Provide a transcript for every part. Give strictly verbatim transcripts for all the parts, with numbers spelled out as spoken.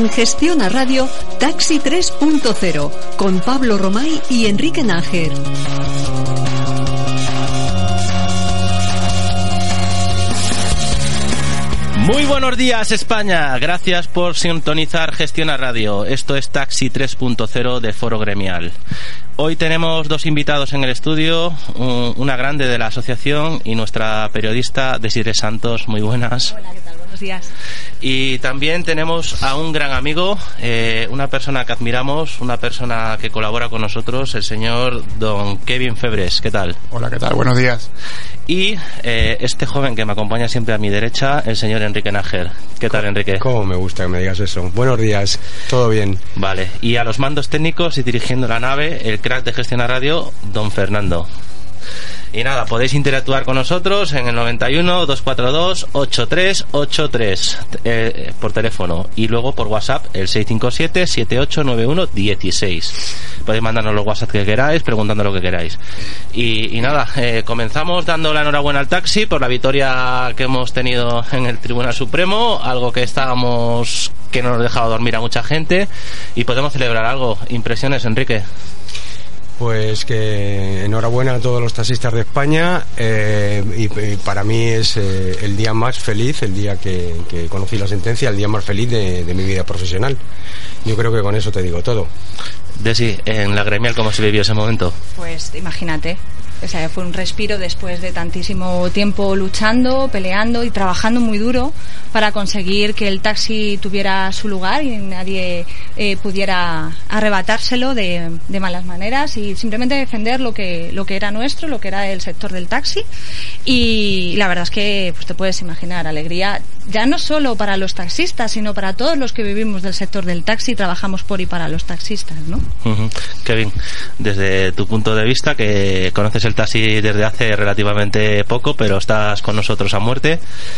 En Gestiona Radio, Taxi tres punto cero, con Pablo Romay y Enrique Nájer. Muy buenos días, España. Gracias por sintonizar Gestiona Radio. Esto es Taxi tres punto cero de Foro Gremial. Hoy tenemos dos invitados en el estudio, una grande de la asociación y nuestra periodista Desiree Santos. Muy buenas. Hola, ¿qué tal? Buenos días. Y también tenemos a un gran amigo, eh, una persona que admiramos, una persona que colabora con nosotros, el señor don Kevin Febres. ¿Qué tal? Hola, ¿qué tal? Buenos días. Y eh, este joven que me acompaña siempre a mi derecha, el señor Enrique Nájer. ¿Qué tal, Enrique? Cómo me gusta que me digas eso. Buenos días, todo bien. Vale, y a los mandos técnicos y dirigiendo la nave, el crack de Gestiona Radio, don Fernando. Y nada, podéis interactuar con nosotros en el noventa y uno, doscientos cuarenta y dos, ochenta y tres ochenta y tres eh, por teléfono, y luego por WhatsApp el seiscientos cincuenta y siete, setenta y ocho noventa y uno dieciséis. Podéis mandarnos los WhatsApp que queráis, preguntando lo que queráis. Y, y nada, eh, comenzamos dando la enhorabuena al taxi por la victoria que hemos tenido en el Tribunal Supremo, algo que estábamos, que no nos ha dejado dormir a mucha gente, y podemos celebrar algo. Impresiones, Enrique. Pues que enhorabuena a todos los taxistas de España, eh, y, y para mí es eh, el día más feliz, el día que, que conocí la sentencia, el día más feliz de, de mi vida profesional. Yo creo que con eso te digo todo. Desi, en la gremial, ¿cómo se vivió ese momento? Pues imagínate, o sea, fue un respiro después de tantísimo tiempo luchando, peleando y trabajando muy duro para conseguir que el taxi tuviera su lugar y nadie eh, pudiera arrebatárselo de, de malas maneras, y simplemente defender lo que lo que era nuestro, lo que era el sector del taxi. Y la verdad es que pues te puedes imaginar, alegría ya no solo para los taxistas, sino para todos los que vivimos del sector del taxi y trabajamos por y para los taxistas, ¿no? Uh-huh. Kevin, desde tu punto de vista, que conoces el taxi desde hace relativamente poco, pero estás con nosotros a muerte,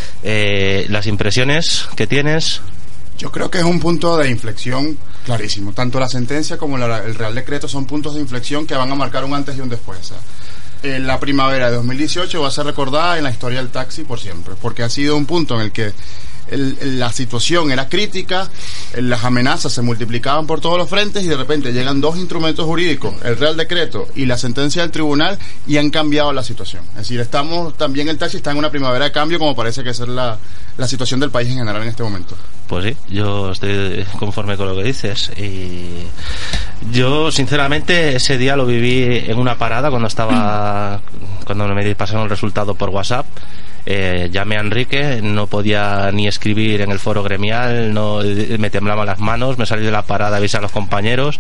eh, las impresiones que tienes. Yo creo que es un punto de inflexión clarísimo. Tanto la sentencia como la, el Real Decreto son puntos de inflexión que van a marcar un antes y un después. O sea, eh, la primavera de dos mil dieciocho va a ser recordada en la historia del taxi por siempre, porque ha sido un punto en el que El, el, la situación era crítica, el, las amenazas se multiplicaban por todos los frentes, y de repente llegan dos instrumentos jurídicos, el Real Decreto y la sentencia del tribunal, y han cambiado la situación. Es decir, estamos también el taxi está en una primavera de cambio, como parece que es la, la situación del país en general en este momento. Pues sí, yo estoy conforme con lo que dices, y yo sinceramente ese día lo viví en una parada cuando estaba cuando me pasaron el resultado por WhatsApp. Eh, llamé a Enrique, no podía ni escribir en el foro gremial, no, me temblaban las manos, me salí de la parada a avisar a los compañeros,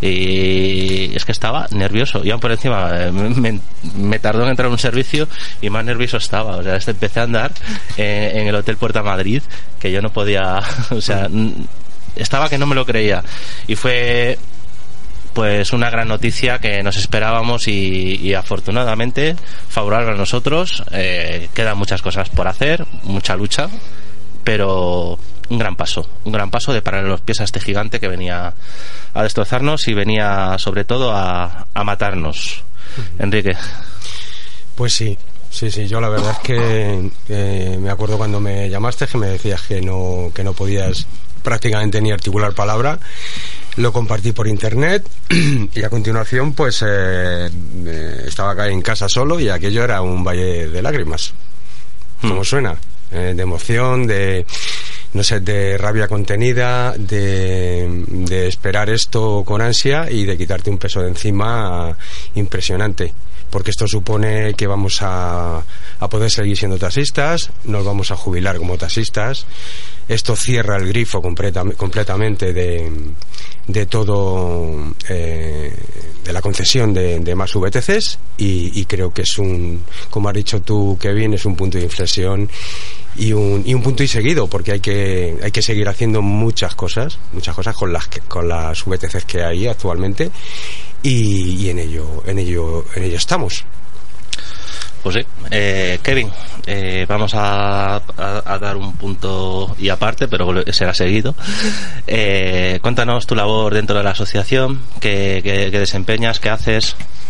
y es que estaba nervioso, y aún por encima me, me tardó en entrar a un servicio y más nervioso estaba. O sea, este empecé a andar eh, en el Hotel Puerta Madrid, que yo no podía, o sea, estaba que no me lo creía, y fue pues una gran noticia que nos esperábamos, y, y afortunadamente favorable a nosotros. Eh, quedan muchas cosas por hacer, mucha lucha, pero un gran paso, un gran paso de parar los pies a este gigante que venía a destrozarnos y venía sobre todo a, a matarnos. Uh-huh. Enrique. Pues sí, sí, sí, yo la verdad es que eh, me acuerdo cuando me llamaste que me decías que no, que no podías prácticamente ni articular palabra. Lo compartí por internet y a continuación pues eh, eh, estaba acá en casa solo, y aquello era un valle de lágrimas, como mm. suena, eh, de emoción, de no sé, de rabia contenida, de, de esperar esto con ansia y de quitarte un peso de encima impresionante, porque esto supone que vamos a, a poder seguir siendo taxistas, nos vamos a jubilar como taxistas. Esto cierra el grifo completa, completamente de, de todo, eh, de la concesión de, de más V T Cs, y, y creo que es un, como has dicho tú, Kevin, es un punto de inflexión y un, y un punto y seguido, porque hay que, hay que seguir haciendo muchas cosas, muchas cosas con las, con las V T Cs que hay actualmente, y, y en ello, en ello, en ello estamos. Pues sí, eh, Kevin, eh, vamos a, a, a dar un punto y aparte, pero será seguido. Eh, cuéntanos tu labor dentro de la asociación, qué, qué, qué desempeñas, qué haces.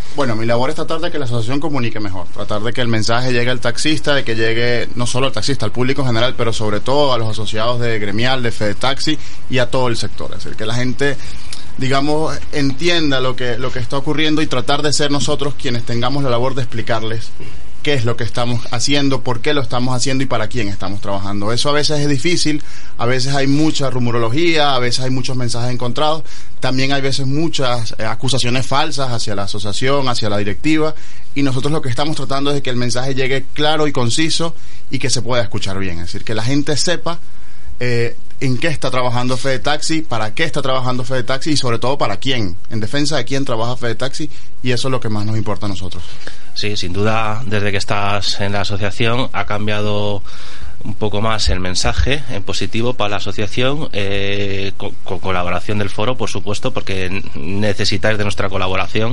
Bueno, mi labor es tratar de que la asociación comunique mejor, tratar de que el mensaje llegue al taxista, de que llegue no solo al taxista, al público en general, pero sobre todo a los asociados de Gremial, de FedeTaxi y a todo el sector. Es decir, que la gente, digamos, entienda lo que, lo que está ocurriendo y tratar de ser nosotros quienes tengamos la labor de explicarles qué es lo que estamos haciendo, por qué lo estamos haciendo y para quién estamos trabajando. Eso a veces es difícil, a veces hay mucha rumorología, a veces hay muchos mensajes encontrados, también hay veces muchas eh, acusaciones falsas hacia la asociación, hacia la directiva, y nosotros lo que estamos tratando es de que el mensaje llegue claro y conciso y que se pueda escuchar bien, es decir, que la gente sepa eh, en qué está trabajando FedeTaxi, para qué está trabajando FedeTaxi y sobre todo para quién, en defensa de quién trabaja FedeTaxi, y eso es lo que más nos importa a nosotros. Sí, sin duda, desde que estás en la asociación ha cambiado un poco más el mensaje en positivo para la asociación, eh, con, con colaboración del foro, por supuesto, porque necesitáis de nuestra colaboración.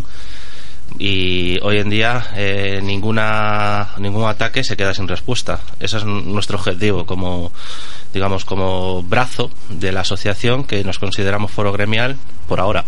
Y hoy en día eh, ninguna ningún ataque se queda sin respuesta. Ese es nuestro objetivo como, digamos, como brazo de la asociación, que nos consideramos foro gremial por ahora.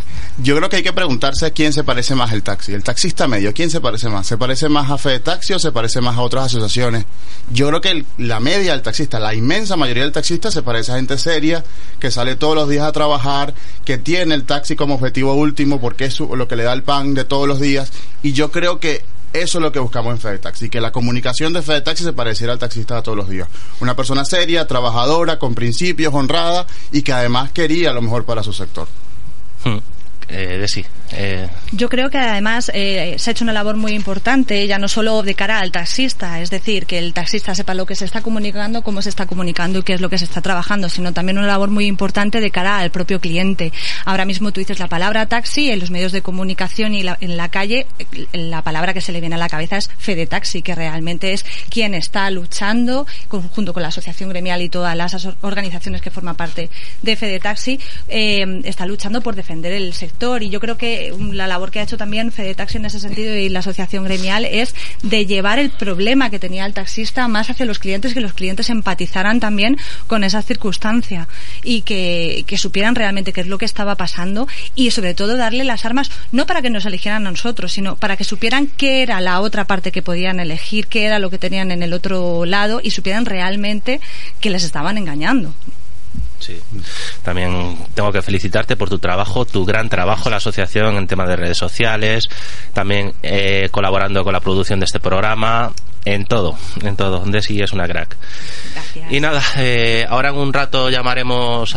Yo creo que hay que preguntarse a quién se parece más el taxi, el taxista medio, ¿quién se parece más? ¿Se parece más a FedeTaxi o se parece más a otras asociaciones? Yo creo que el, la media del taxista, la inmensa mayoría del taxista se parece a gente seria, que sale todos los días a trabajar, que tiene el taxi como objetivo último porque es su, lo que le da el pan de todos los días, y yo creo que eso es lo que buscamos en FedeTaxi, que la comunicación de FedeTaxi se pareciera al taxista de todos los días. Una persona seria, trabajadora, con principios, honrada, y que además quería lo mejor para su sector. Hmm. Eh, de sí. Eh... Yo creo que además eh, se ha hecho una labor muy importante, ya no solo de cara al taxista, es decir, que el taxista sepa lo que se está comunicando, cómo se está comunicando y qué es lo que se está trabajando, sino también una labor muy importante de cara al propio cliente. Ahora mismo tú dices la palabra taxi, en los medios de comunicación y la, en la calle, la palabra que se le viene a la cabeza es FedeTaxi, que realmente es quien está luchando, con, junto con la asociación gremial y todas las organizaciones que forman parte de FedeTaxi, eh, está luchando por defender el sector. Y yo creo que la labor que ha hecho también FedeTaxi en ese sentido y la asociación gremial es de llevar el problema que tenía el taxista más hacia los clientes, que los clientes empatizaran también con esa circunstancia y que, que supieran realmente qué es lo que estaba pasando, y sobre todo darle las armas no para que nos eligieran a nosotros, sino para que supieran qué era la otra parte que podían elegir, qué era lo que tenían en el otro lado, y supieran realmente que les estaban engañando. Sí, también tengo que felicitarte por tu trabajo, tu gran trabajo en la asociación en temas de redes sociales, también eh, colaborando con la producción de este programa, en todo, en todo. Desi es una crack. Gracias. Y nada, eh, ahora en un rato llamaremos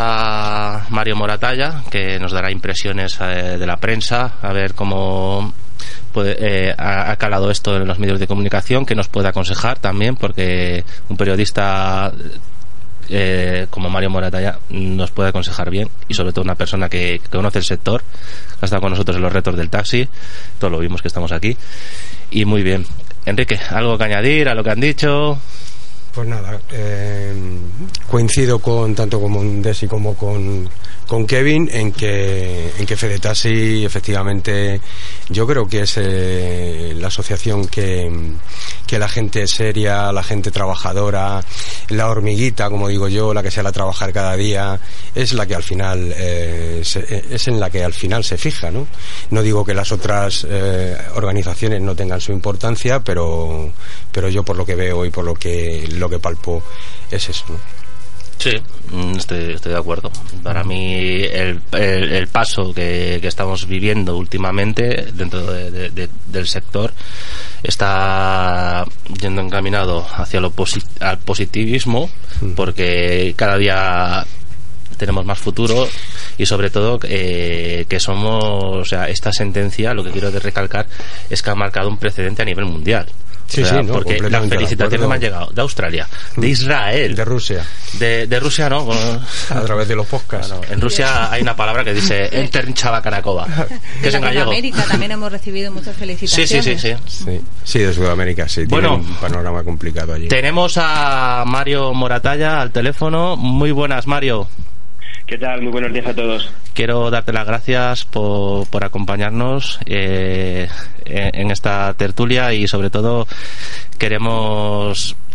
a Mario Moratalla, que nos dará impresiones eh, de la prensa, a ver cómo puede, eh, ha, ha calado esto en los medios de comunicación, que nos puede aconsejar también, porque un periodista Eh, como Mario Moratalla nos puede aconsejar bien, y sobre todo una persona que, que conoce el sector, que ha estado con nosotros en los retos del taxi, todos lo vimos que estamos aquí, y muy bien. Enrique, ¿algo que añadir a lo que han dicho? Pues nada, eh, coincido con tanto con Desi como con, con Kevin en que en que FedeTaxi efectivamente yo creo que es eh, la asociación que, que la gente seria, la gente trabajadora, la hormiguita, como digo yo, la que sale a trabajar cada día, es la que al final eh, se, es en la que al final se fija, ¿no? No digo que las otras eh, organizaciones no tengan su importancia, pero pero yo por lo que veo y por lo que lo que palpo es eso, ¿no? Sí, estoy, estoy de acuerdo. Para mí el, el, el paso que, que estamos viviendo últimamente dentro de, de, de, del sector está yendo encaminado hacia lo posit al positivismo, porque cada día tenemos más futuro, y sobre todo eh, que somos, o sea, esta sentencia, lo que quiero recalcar es que ha marcado un precedente a nivel mundial. Sí, o sea, sí, no, porque las felicitaciones me han llegado de Australia, de Israel, de Rusia, de, de Rusia no, a través de los podcasts. Bueno, en Rusia hay una palabra que dice Enter Chavacanacova, que es en gallego. De Sudamérica también hemos recibido muchas felicitaciones. Sí, sí, sí, sí. Sí, sí, de Sudamérica, sí. Bueno, tiene un panorama complicado allí. Tenemos a Mario Moratalla al teléfono. Muy buenas, Mario. ¿Qué tal? Muy buenos días a todos. Quiero darte las gracias por, por acompañarnos eh, en esta tertulia, y sobre todo queremos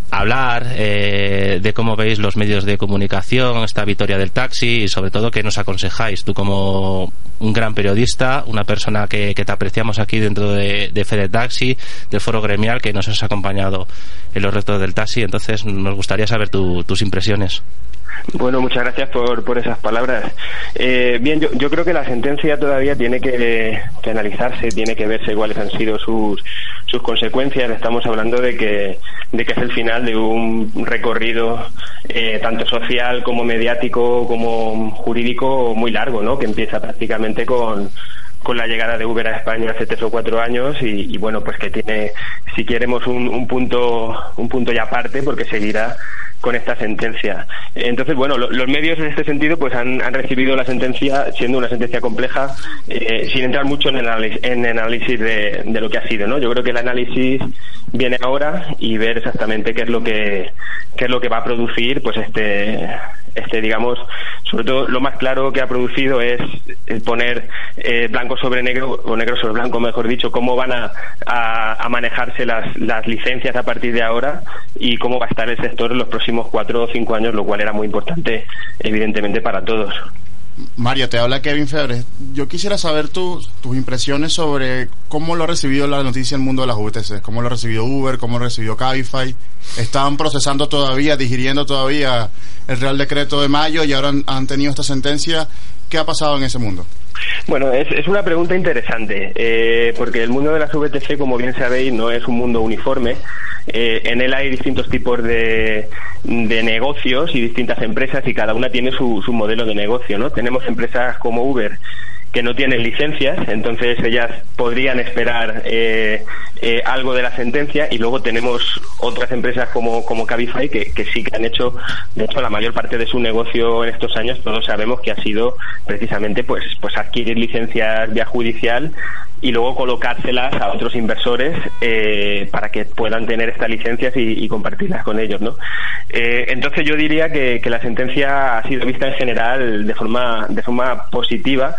hablar eh, de cómo veis los medios de comunicación, esta victoria del taxi, y sobre todo qué nos aconsejáis. Tú, como un gran periodista, una persona que, que te apreciamos aquí dentro de, de Fede Taxi, del foro gremial, que nos has acompañado en los retos del taxi, entonces nos gustaría saber tu, tus impresiones. Bueno, muchas gracias por, por esas palabras. Eh, bien, yo, yo creo que la sentencia todavía tiene que, que analizarse, tiene que verse cuáles han sido sus, sus consecuencias. Estamos hablando de que, de que es el final de un recorrido eh, tanto social como mediático como jurídico muy largo, ¿no? Que empieza prácticamente con con la llegada de Uber a España hace tres o cuatro años y, y bueno, pues que tiene, si queremos, un, un punto un punto ya aparte, porque seguirá con esta sentencia. Entonces, bueno, lo, los medios en este sentido pues han, han recibido la sentencia, siendo una sentencia compleja, eh, sin entrar mucho en el análisis, en el análisis de, de lo que ha sido, ¿no? Yo creo que el análisis viene ahora y ver exactamente qué es lo que qué es lo que va a producir, pues este este digamos, sobre todo lo más claro que ha producido es el poner eh, blanco sobre negro, o negro sobre blanco, mejor dicho, cómo van a, a, a manejarse las, las licencias a partir de ahora y cómo va a estar el sector en los próximos cuatro o cinco años, lo cual era muy importante, evidentemente, para todos. Mario, te habla Kevin Febres. Yo quisiera saber tu, tus impresiones sobre cómo lo ha recibido la noticia el mundo de las V T C, cómo lo ha recibido Uber, cómo lo ha recibido Cabify. Estaban procesando todavía, digiriendo todavía el Real Decreto de mayo y ahora han, han tenido esta sentencia. ¿Qué ha pasado en ese mundo? Bueno, es, es una pregunta interesante, eh, porque el mundo de las V T C, como bien sabéis, no es un mundo uniforme. Eh, en él hay distintos tipos de, de negocios y distintas empresas, y cada una tiene su, su modelo de negocio, ¿no? Tenemos empresas como Uber que no tienen licencias, entonces ellas podrían esperar eh, eh, algo de la sentencia, y luego tenemos otras empresas como, como Cabify que, que sí que han hecho, de hecho, la mayor parte de su negocio en estos años, todos sabemos que ha sido precisamente pues, pues adquirir licencias vía judicial y luego colocárselas a otros inversores eh, para que puedan tener estas licencias y, y compartirlas con ellos, ¿no? Eh, entonces yo diría que, que la sentencia ha sido vista en general de forma de forma positiva,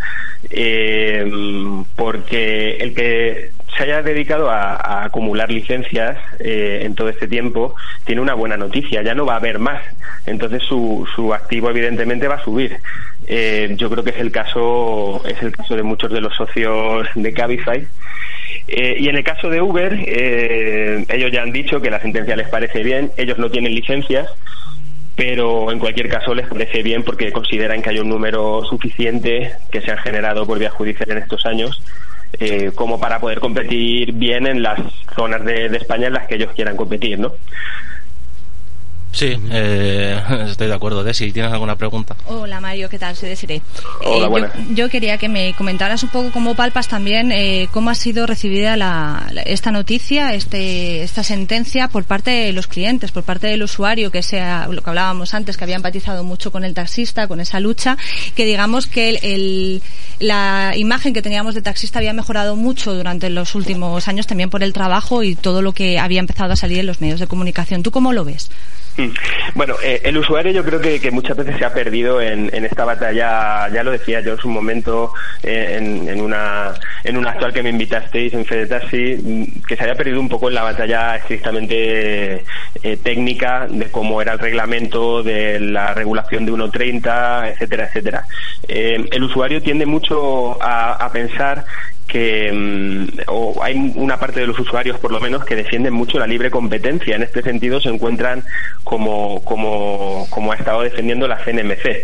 eh, porque el que se haya dedicado a, a acumular licencias eh, en todo este tiempo tiene una buena noticia, ya no va a haber más, entonces su, su activo evidentemente va a subir. Eh, yo creo que es el caso es el caso de muchos de los socios de Cabify. Eh, y en el caso de Uber, eh, ellos ya han dicho que la sentencia les parece bien, ellos no tienen licencias, pero en cualquier caso les parece bien porque consideran que hay un número suficiente que se han generado por vía judicial en estos años eh, como para poder competir bien en las zonas de, de España en las que ellos quieran competir, ¿no? Sí, eh, estoy de acuerdo. Desi, ¿tienes alguna pregunta? Hola Mario, ¿qué tal? Soy Desiree. Hola, eh, buenas. Yo, yo quería que me comentaras un poco cómo palpas también eh, cómo ha sido recibida la, la, esta noticia, este, esta sentencia por parte de los clientes, por parte del usuario, que sea lo que hablábamos antes, que había empatizado mucho con el taxista, con esa lucha, que digamos que el, el, la imagen que teníamos de taxista había mejorado mucho durante los últimos años también por el trabajo y todo lo que había empezado a salir en los medios de comunicación. ¿Tú cómo lo ves? Bueno, eh, el usuario yo creo que, que muchas veces se ha perdido en, en esta batalla. Ya lo decía yo en su momento eh, en, en una en un acto al que me invitasteis en Fede Taxi, que se había perdido un poco en la batalla estrictamente eh, técnica de cómo era el reglamento, de la regulación de uno treinta, etcétera, etcétera. Eh, el usuario tiende mucho a, a pensar que um, o hay una parte de los usuarios por lo menos que defienden mucho la libre competencia. En este sentido se encuentran como como como ha estado defendiendo la C N M C.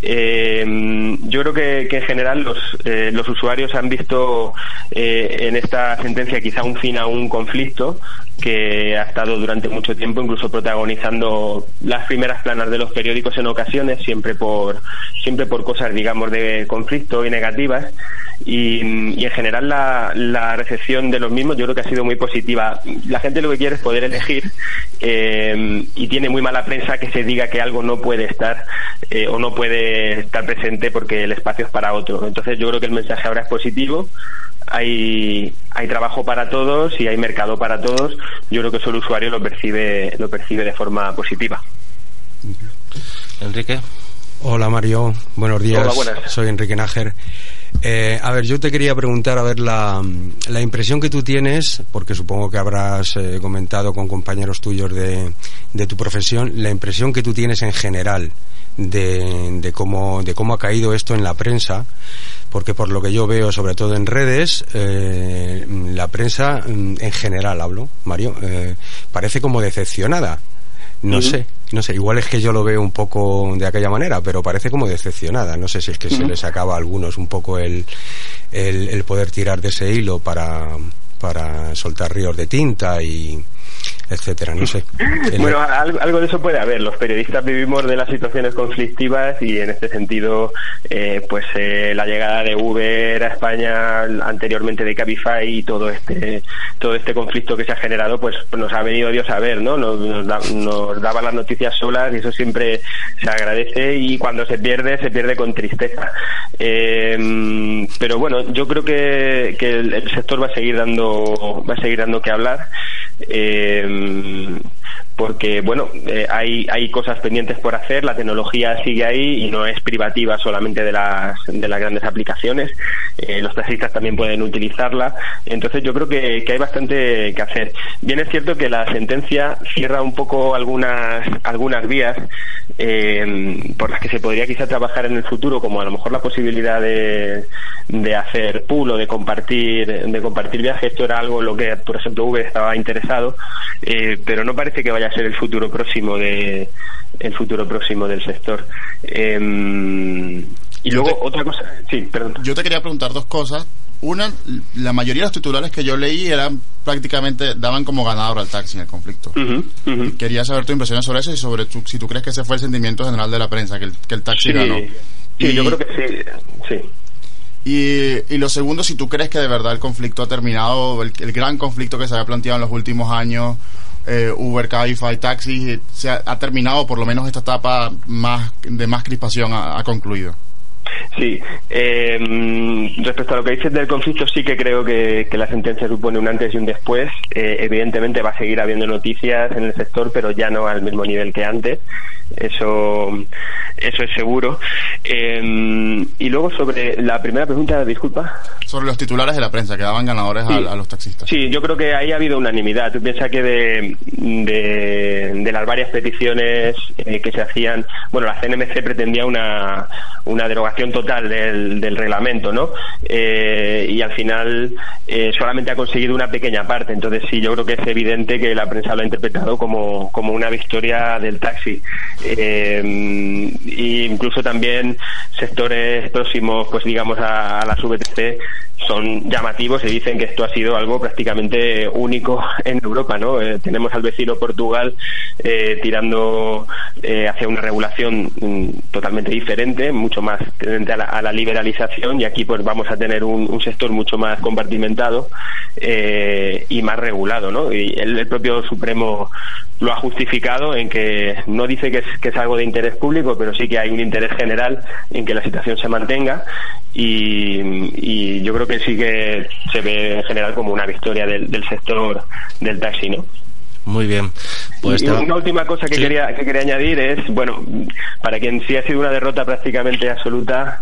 Eh, yo creo que, que en general los eh, los usuarios han visto eh, en esta sentencia quizá un fin a un conflicto que ha estado durante mucho tiempo incluso protagonizando las primeras planas de los periódicos en ocasiones, siempre por siempre por cosas, digamos, de conflicto y negativas, y, y en general la, la recepción de los mismos yo creo que ha sido muy positiva. La gente lo que quiere es poder elegir, eh, y tiene muy mala prensa que se diga que algo no puede estar eh, o no puede estar presente porque el espacio es para otro. Entonces yo creo que el mensaje ahora es positivo. Hay hay trabajo para todos y hay mercado para todos. Yo creo que eso el usuario lo percibe lo percibe de forma positiva. Enrique. Hola Mario, buenos días. Hola, buenas. Soy Enrique Nájer. Eh, a ver, yo te quería preguntar, a ver, la, la impresión que tú tienes, porque supongo que habrás eh, comentado con compañeros tuyos de, de tu profesión, la impresión que tú tienes en general de, de cómo de cómo ha caído esto en la prensa, porque por lo que yo veo, sobre todo en redes, eh, la prensa en general, hablo, Mario, eh, parece como decepcionada. No uh-huh. sé, no sé, igual es que yo lo veo un poco de aquella manera, pero parece como decepcionada. No sé si es que uh-huh. se les acaba a algunos un poco el, el, el poder tirar de ese hilo para, para soltar ríos de tinta y etcétera, no sé. Bueno, algo, algo de eso puede haber. Los periodistas vivimos de las situaciones conflictivas y en este sentido, eh, pues eh, la llegada de Uber a España, anteriormente de Cabify y todo este todo este conflicto que se ha generado, pues nos ha venido Dios a ver, ¿no? Nos, nos, da, nos daba las noticias solas y eso siempre se agradece, y cuando se pierde, se pierde con tristeza. Eh, pero bueno, yo creo que, que el, el sector va a seguir dando va a seguir dando que hablar. Eh, porque bueno, eh, hay hay cosas pendientes por hacer, la tecnología sigue ahí y no es privativa solamente de las de las grandes aplicaciones, eh, los taxistas también pueden utilizarla, entonces yo creo que, que hay bastante que hacer. Bien es cierto que la sentencia cierra un poco algunas algunas vías eh, por las que se podría quizá trabajar en el futuro, como a lo mejor la posibilidad de, de hacer pool o de compartir de compartir viajes. Esto era algo en lo que, por ejemplo, Uber estaba interesado, eh, pero no parece que vaya a ser el futuro próximo de el futuro próximo del sector. Eh, y luego te, otra cosa, sí, perdón. Yo te quería preguntar dos cosas. Una, la mayoría de los titulares que yo leí eran prácticamente, daban como ganador al taxi en el conflicto. Uh-huh, uh-huh. Quería saber tu impresión sobre eso y sobre tu, si tú crees que ese fue el sentimiento general de la prensa, que el, que el taxi sí, ganó. Sí, y, yo creo que sí, sí. Y, y lo segundo, si tú crees que de verdad el conflicto ha terminado, el, el gran conflicto que se había planteado en los últimos años, eh, Uber, Cabify, taxis, se ha, ha terminado, por lo menos esta etapa más de más crispación ha, ha concluido. Sí, eh, respecto a lo que dices del conflicto, sí que creo que, que la sentencia supone un antes y un después. Eh, evidentemente va a seguir habiendo noticias en el sector, pero ya no al mismo nivel que antes. Eso, eso es seguro. Eh, y luego sobre la primera pregunta, disculpa. Sobre los titulares de la prensa que daban ganadores sí. a, a los taxistas. Sí, yo creo que ahí ha habido unanimidad. Tú piensas que de, de, de las varias peticiones eh, que se hacían, bueno, la C N M C pretendía una, una derogación total del, del reglamento, ¿no? Eh, y al final eh, solamente ha conseguido una pequeña parte. Entonces sí, yo creo que es evidente que la prensa lo ha interpretado como, como una victoria del taxi. Eh, e incluso también sectores próximos, pues digamos a, a las V T C, son llamativos y dicen que esto ha sido algo prácticamente único en Europa, ¿no? Eh, tenemos al vecino Portugal eh, tirando eh, hacia una regulación mm, totalmente diferente, mucho más tendente a la, a la liberalización, y aquí pues vamos a tener un, un sector mucho más compartimentado eh, y más regulado, ¿no? Y el, el propio Supremo lo ha justificado en que no dice que es, que es algo de interés público, pero sí que hay un interés general en que la situación se mantenga, y, y yo creo que sí que se ve en general como una victoria del, del sector del taxi, ¿no? Muy bien. Pues y una última cosa que sí. quería que quería añadir es, bueno, para quien sí ha sido una derrota prácticamente absoluta,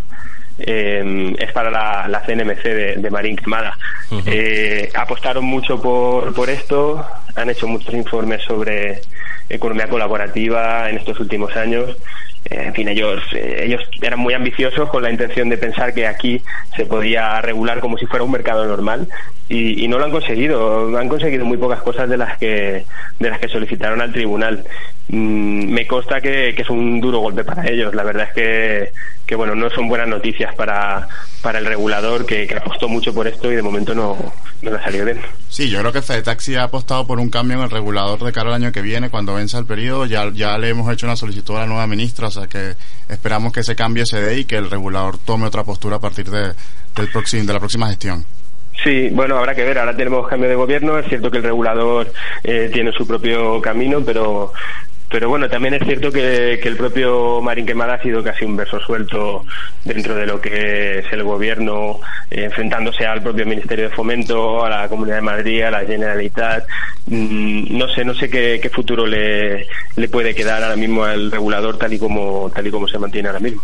eh, es para la, la C N M C de, de Marín Quemada. Uh-huh. Eh, apostaron mucho por, por esto, han hecho muchos informes sobre economía colaborativa en estos últimos años. Eh, en fin, ellos eh, ellos eran muy ambiciosos con la intención de pensar que aquí se podía regular como si fuera un mercado normal, y, y no lo han conseguido. Han conseguido muy pocas cosas de las que de las que solicitaron al tribunal. Mm, me consta que, que es un duro golpe para ellos. La verdad es que, que bueno, no son buenas noticias para para el regulador, que, que apostó mucho por esto y de momento no, no le ha salido bien. Sí, yo creo que FedTaxi ha apostado por un cambio en el regulador de cara al año que viene, cuando venza el periodo. Ya, ya le hemos hecho una solicitud a la nueva ministra, o sea que esperamos que ese cambio se dé y que el regulador tome otra postura a partir de, del próximo, de la próxima gestión. Sí, bueno, habrá que ver. Ahora tenemos cambio de gobierno. Es cierto que el regulador eh, tiene su propio camino, pero pero bueno, también es cierto que, que el propio Marín Quemada ha sido casi un verso suelto dentro de lo que es el gobierno, eh, enfrentándose al propio Ministerio de Fomento, a la Comunidad de Madrid, a la Generalitat. Mm, no sé, no sé qué, qué futuro le, le puede quedar ahora mismo al regulador tal y como tal y como se mantiene ahora mismo.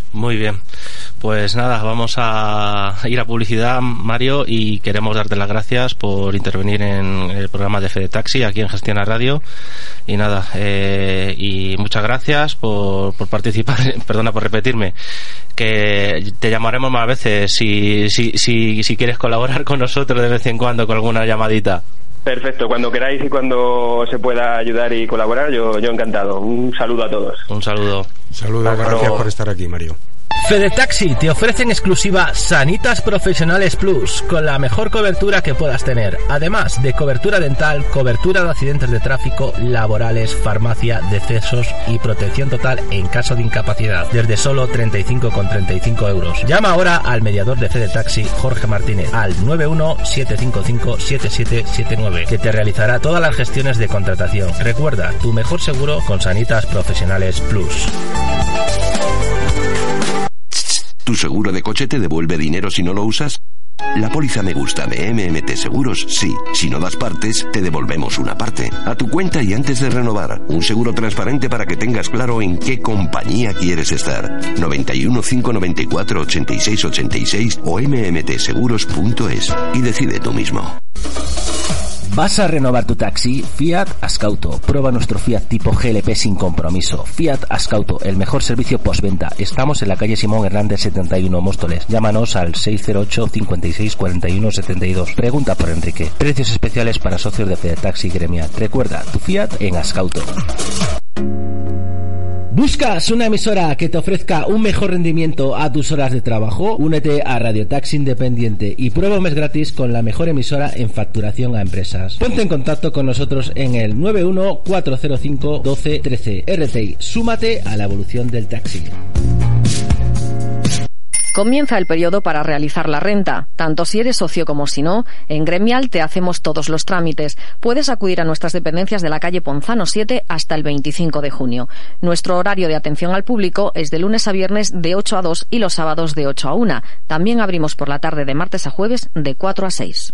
Muy bien. Pues nada, vamos a ir a publicidad, Mario, y queremos darte las gracias por intervenir en el programa de Fede Taxi aquí en Gestiona Radio. Y nada, eh, y muchas gracias por, por participar. Perdona por repetirme, que te llamaremos más veces si, si, si, si quieres colaborar con nosotros de vez en cuando con alguna llamadita. Perfecto, cuando queráis y cuando se pueda ayudar y colaborar, yo, yo encantado. Un saludo a todos. Un saludo. Un saludo, Hasta gracias luego. por estar aquí, Mario. Fede Taxi te ofrece en exclusiva Sanitas Profesionales Plus, con la mejor cobertura que puedas tener, además de cobertura dental, cobertura de accidentes de tráfico, laborales, farmacia, decesos y protección total en caso de incapacidad, desde solo treinta y cinco con treinta y cinco euros. Llama ahora al mediador de Fede Taxi, Jorge Martínez, al nueve uno siete cinco cinco siete siete siete nueve, que te realizará todas las gestiones de contratación. Recuerda, tu mejor seguro con Sanitas Profesionales Plus. ¿Tu seguro de coche te devuelve dinero si no lo usas? La póliza Me Gusta de M M T Seguros, sí. Si no das partes, te devolvemos una parte. A tu cuenta y antes de renovar. Un seguro transparente para que tengas claro en qué compañía quieres estar. noventa y uno, cinco noventa y cuatro, ochenta y seis ochenta y seis o eme eme te seguros punto es. Y decide tú mismo. ¿Vas a renovar tu taxi? Fiat Ascauto. Prueba nuestro Fiat tipo G L P sin compromiso. Fiat Ascauto, el mejor servicio postventa. Estamos en la calle Simón Hernández setenta y uno, Móstoles. Llámanos al seis cero ocho, cincuenta y seis, cuarenta y uno, setenta y dos. Pregunta por Enrique. Precios especiales para socios de Fede Taxi Gremial. Recuerda, tu Fiat en Ascauto. ¿Buscas una emisora que te ofrezca un mejor rendimiento a tus horas de trabajo? Únete a Radio Taxi Independiente y prueba un mes gratis con la mejor emisora en facturación a empresas. Ponte en contacto con nosotros en el nueve uno cuatro cero cinco, uno dos uno tres. R T I, súmate a la evolución del taxi. Comienza el periodo para realizar la renta. Tanto si eres socio como si no, en Gremial te hacemos todos los trámites. Puedes acudir a nuestras dependencias de la calle Ponzano siete hasta el veinticinco de junio. Nuestro horario de atención al público es de lunes a viernes de ocho a dos y los sábados de ocho a una. También abrimos por la tarde de martes a jueves de cuatro a seis.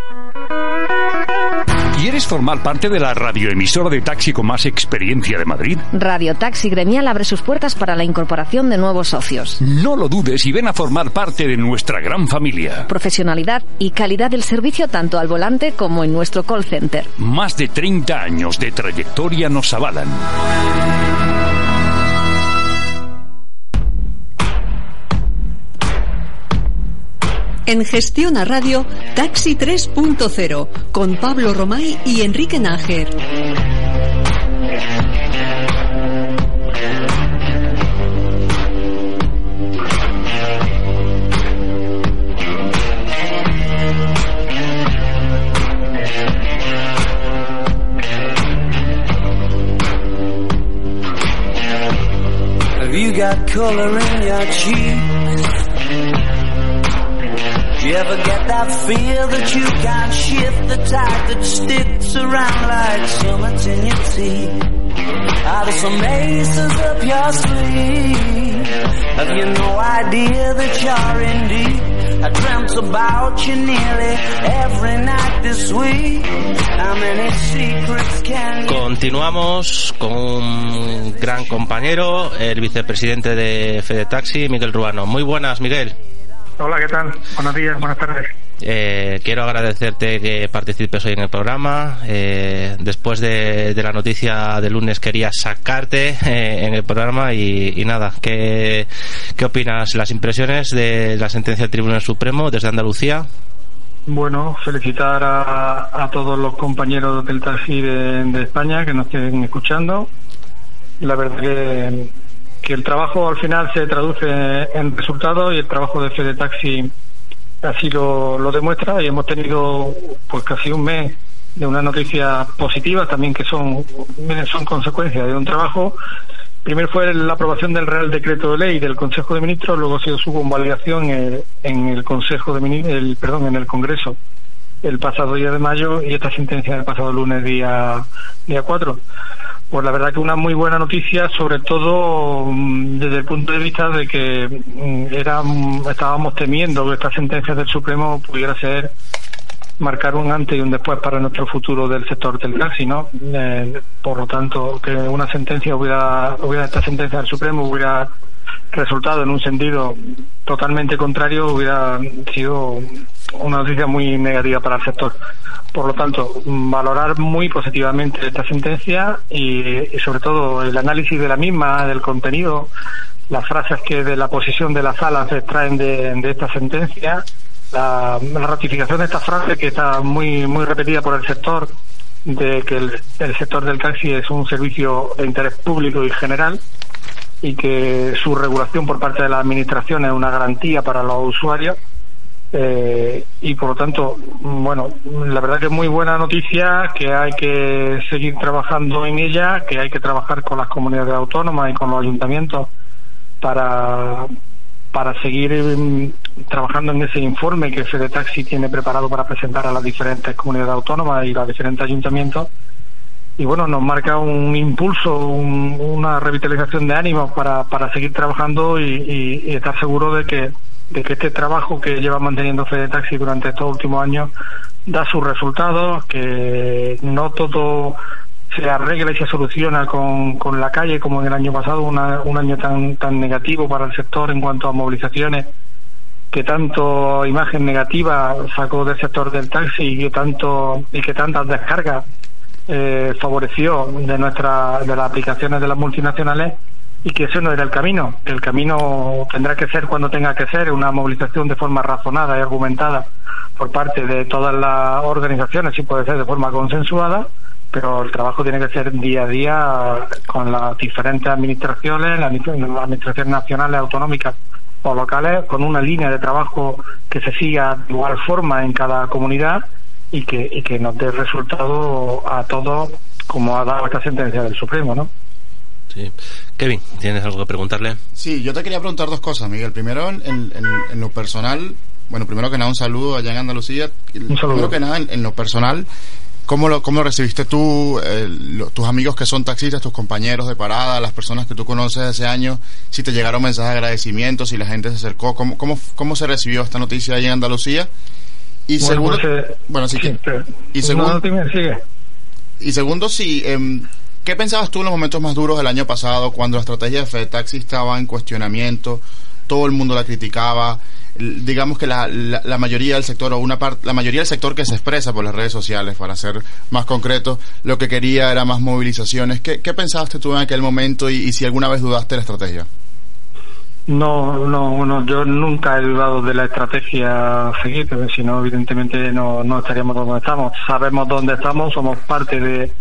¿Quieres formar parte de la radioemisora de taxi con más experiencia de Madrid? Radio Taxi Gremial abre sus puertas para la incorporación de nuevos socios. No lo dudes y ven a formar parte de nuestra gran familia. Profesionalidad y calidad del servicio tanto al volante como en nuestro call center. Más de treinta años de trayectoria nos avalan. En Gestiona Radio, Taxi tres punto cero, con Pablo Romay y Enrique Nájer. Have you got color in your cheeks? You ever get that feel that you can't shift, the type that sticks around like summits in your teeth? Are there some aces up your sleeve? Have you no idea that you're in deep? I dreamt about you nearly every night this week. How many secrets can you... Continuamos con un gran compañero, el vicepresidente de Fede Taxi, Miguel Ruano. Muy buenas, Miguel. Hola, ¿qué tal? Buenos días, buenas tardes. Eh, quiero agradecerte que participes hoy en el programa. Eh, después de, de la noticia del lunes quería sacarte eh, en el programa y, y nada, ¿qué, ¿qué opinas? ¿Las impresiones de la sentencia del Tribunal Supremo desde Andalucía? Bueno, felicitar a, a todos los compañeros del taxi de, de España que nos estén escuchando. La verdad que... que el trabajo al final se traduce en resultados y el trabajo de Fede Taxi así lo, lo demuestra, y hemos tenido pues casi un mes de una noticia positiva también, que son son consecuencias de un trabajo. Primero fue la aprobación del Real Decreto de Ley del Consejo de Ministros, luego ha sido su convalidación en el, en el Consejo de Ministros, el, perdón, en el Congreso el pasado día de mayo, y esta sentencia el pasado lunes día día cuatro. Pues la verdad que una muy buena noticia, sobre todo desde el punto de vista de que era, estábamos temiendo que esta sentencia del Supremo pudiera ser marcar un antes y un después para nuestro futuro del sector del taxi, ¿no? Eh, por lo tanto, que una sentencia hubiera, hubiera esta sentencia del Supremo hubiera resultado en un sentido totalmente contrario, hubiera sido una noticia muy negativa para el sector. Por lo tanto, valorar muy positivamente esta sentencia y, y sobre todo el análisis de la misma, del contenido, las frases que de la posición de la sala se extraen de, de esta sentencia, la, la ratificación de esta frase que está muy muy repetida por el sector, de que el, el sector del taxi es un servicio de interés público y general y que su regulación por parte de la administración es una garantía para los usuarios, eh, y por lo tanto, bueno, la verdad que es muy buena noticia, que hay que seguir trabajando en ella, que hay que trabajar con las comunidades autónomas y con los ayuntamientos para para seguir eh, trabajando en ese informe que FedeTaxi tiene preparado para presentar a las diferentes comunidades autónomas y los diferentes ayuntamientos. Y bueno, nos marca un impulso, un, una revitalización de ánimos para, para seguir trabajando y, y, y estar seguro de que, de que este trabajo que lleva manteniendo FedeTaxi durante estos últimos años da sus resultados, que no todo se arregla y se soluciona con, con la calle como en el año pasado, una, un año tan, tan negativo para el sector en cuanto a movilizaciones, que tanto imagen negativa sacó del sector del taxi y que tanto y que tantas descargas eh, favoreció de nuestra de las aplicaciones de las multinacionales, y que eso no era el camino, que el camino tendrá que ser cuando tenga que ser una movilización de forma razonada y argumentada por parte de todas las organizaciones, y puede ser de forma consensuada, pero el trabajo tiene que ser día a día con las diferentes administraciones, las administraciones nacionales, autonómicas o locales, con una línea de trabajo que se siga de igual forma en cada comunidad y que, y que nos dé resultado a todos, como ha dado esta sentencia del Supremo, ¿no? Sí. Kevin, ¿tienes algo que preguntarle? Sí, yo te quería preguntar dos cosas, Miguel. Primero, en, en, en lo personal, bueno, primero que nada un saludo allá en Andalucía. Un saludo. Primero que nada, en, en lo personal, ¿Cómo lo, cómo lo recibiste tú, eh, lo, tus amigos que son taxistas, tus compañeros de parada, las personas que tú conoces ese año? Si te llegaron mensajes de agradecimiento, si la gente se acercó, ¿cómo, cómo, cómo se recibió esta noticia ahí en Andalucía? Y bueno, segundo, pues, eh, bueno, sí, sí, que, y segundo, no, sigue. y segundo, sí, eh, ¿qué pensabas tú en los momentos más duros del año pasado, cuando la estrategia de FedeTaxi estaba en cuestionamiento, todo el mundo la criticaba? Digamos que la, la, la mayoría del sector, o una parte, la mayoría del sector que se expresa por las redes sociales, para ser más concreto, lo que quería era más movilizaciones. ¿Qué, qué pensaste tú en aquel momento y, y si alguna vez dudaste de la estrategia? No, no, no, yo nunca he dudado de la estrategia a seguir, pero si no, evidentemente no, no estaríamos donde estamos. Sabemos dónde estamos, somos parte de,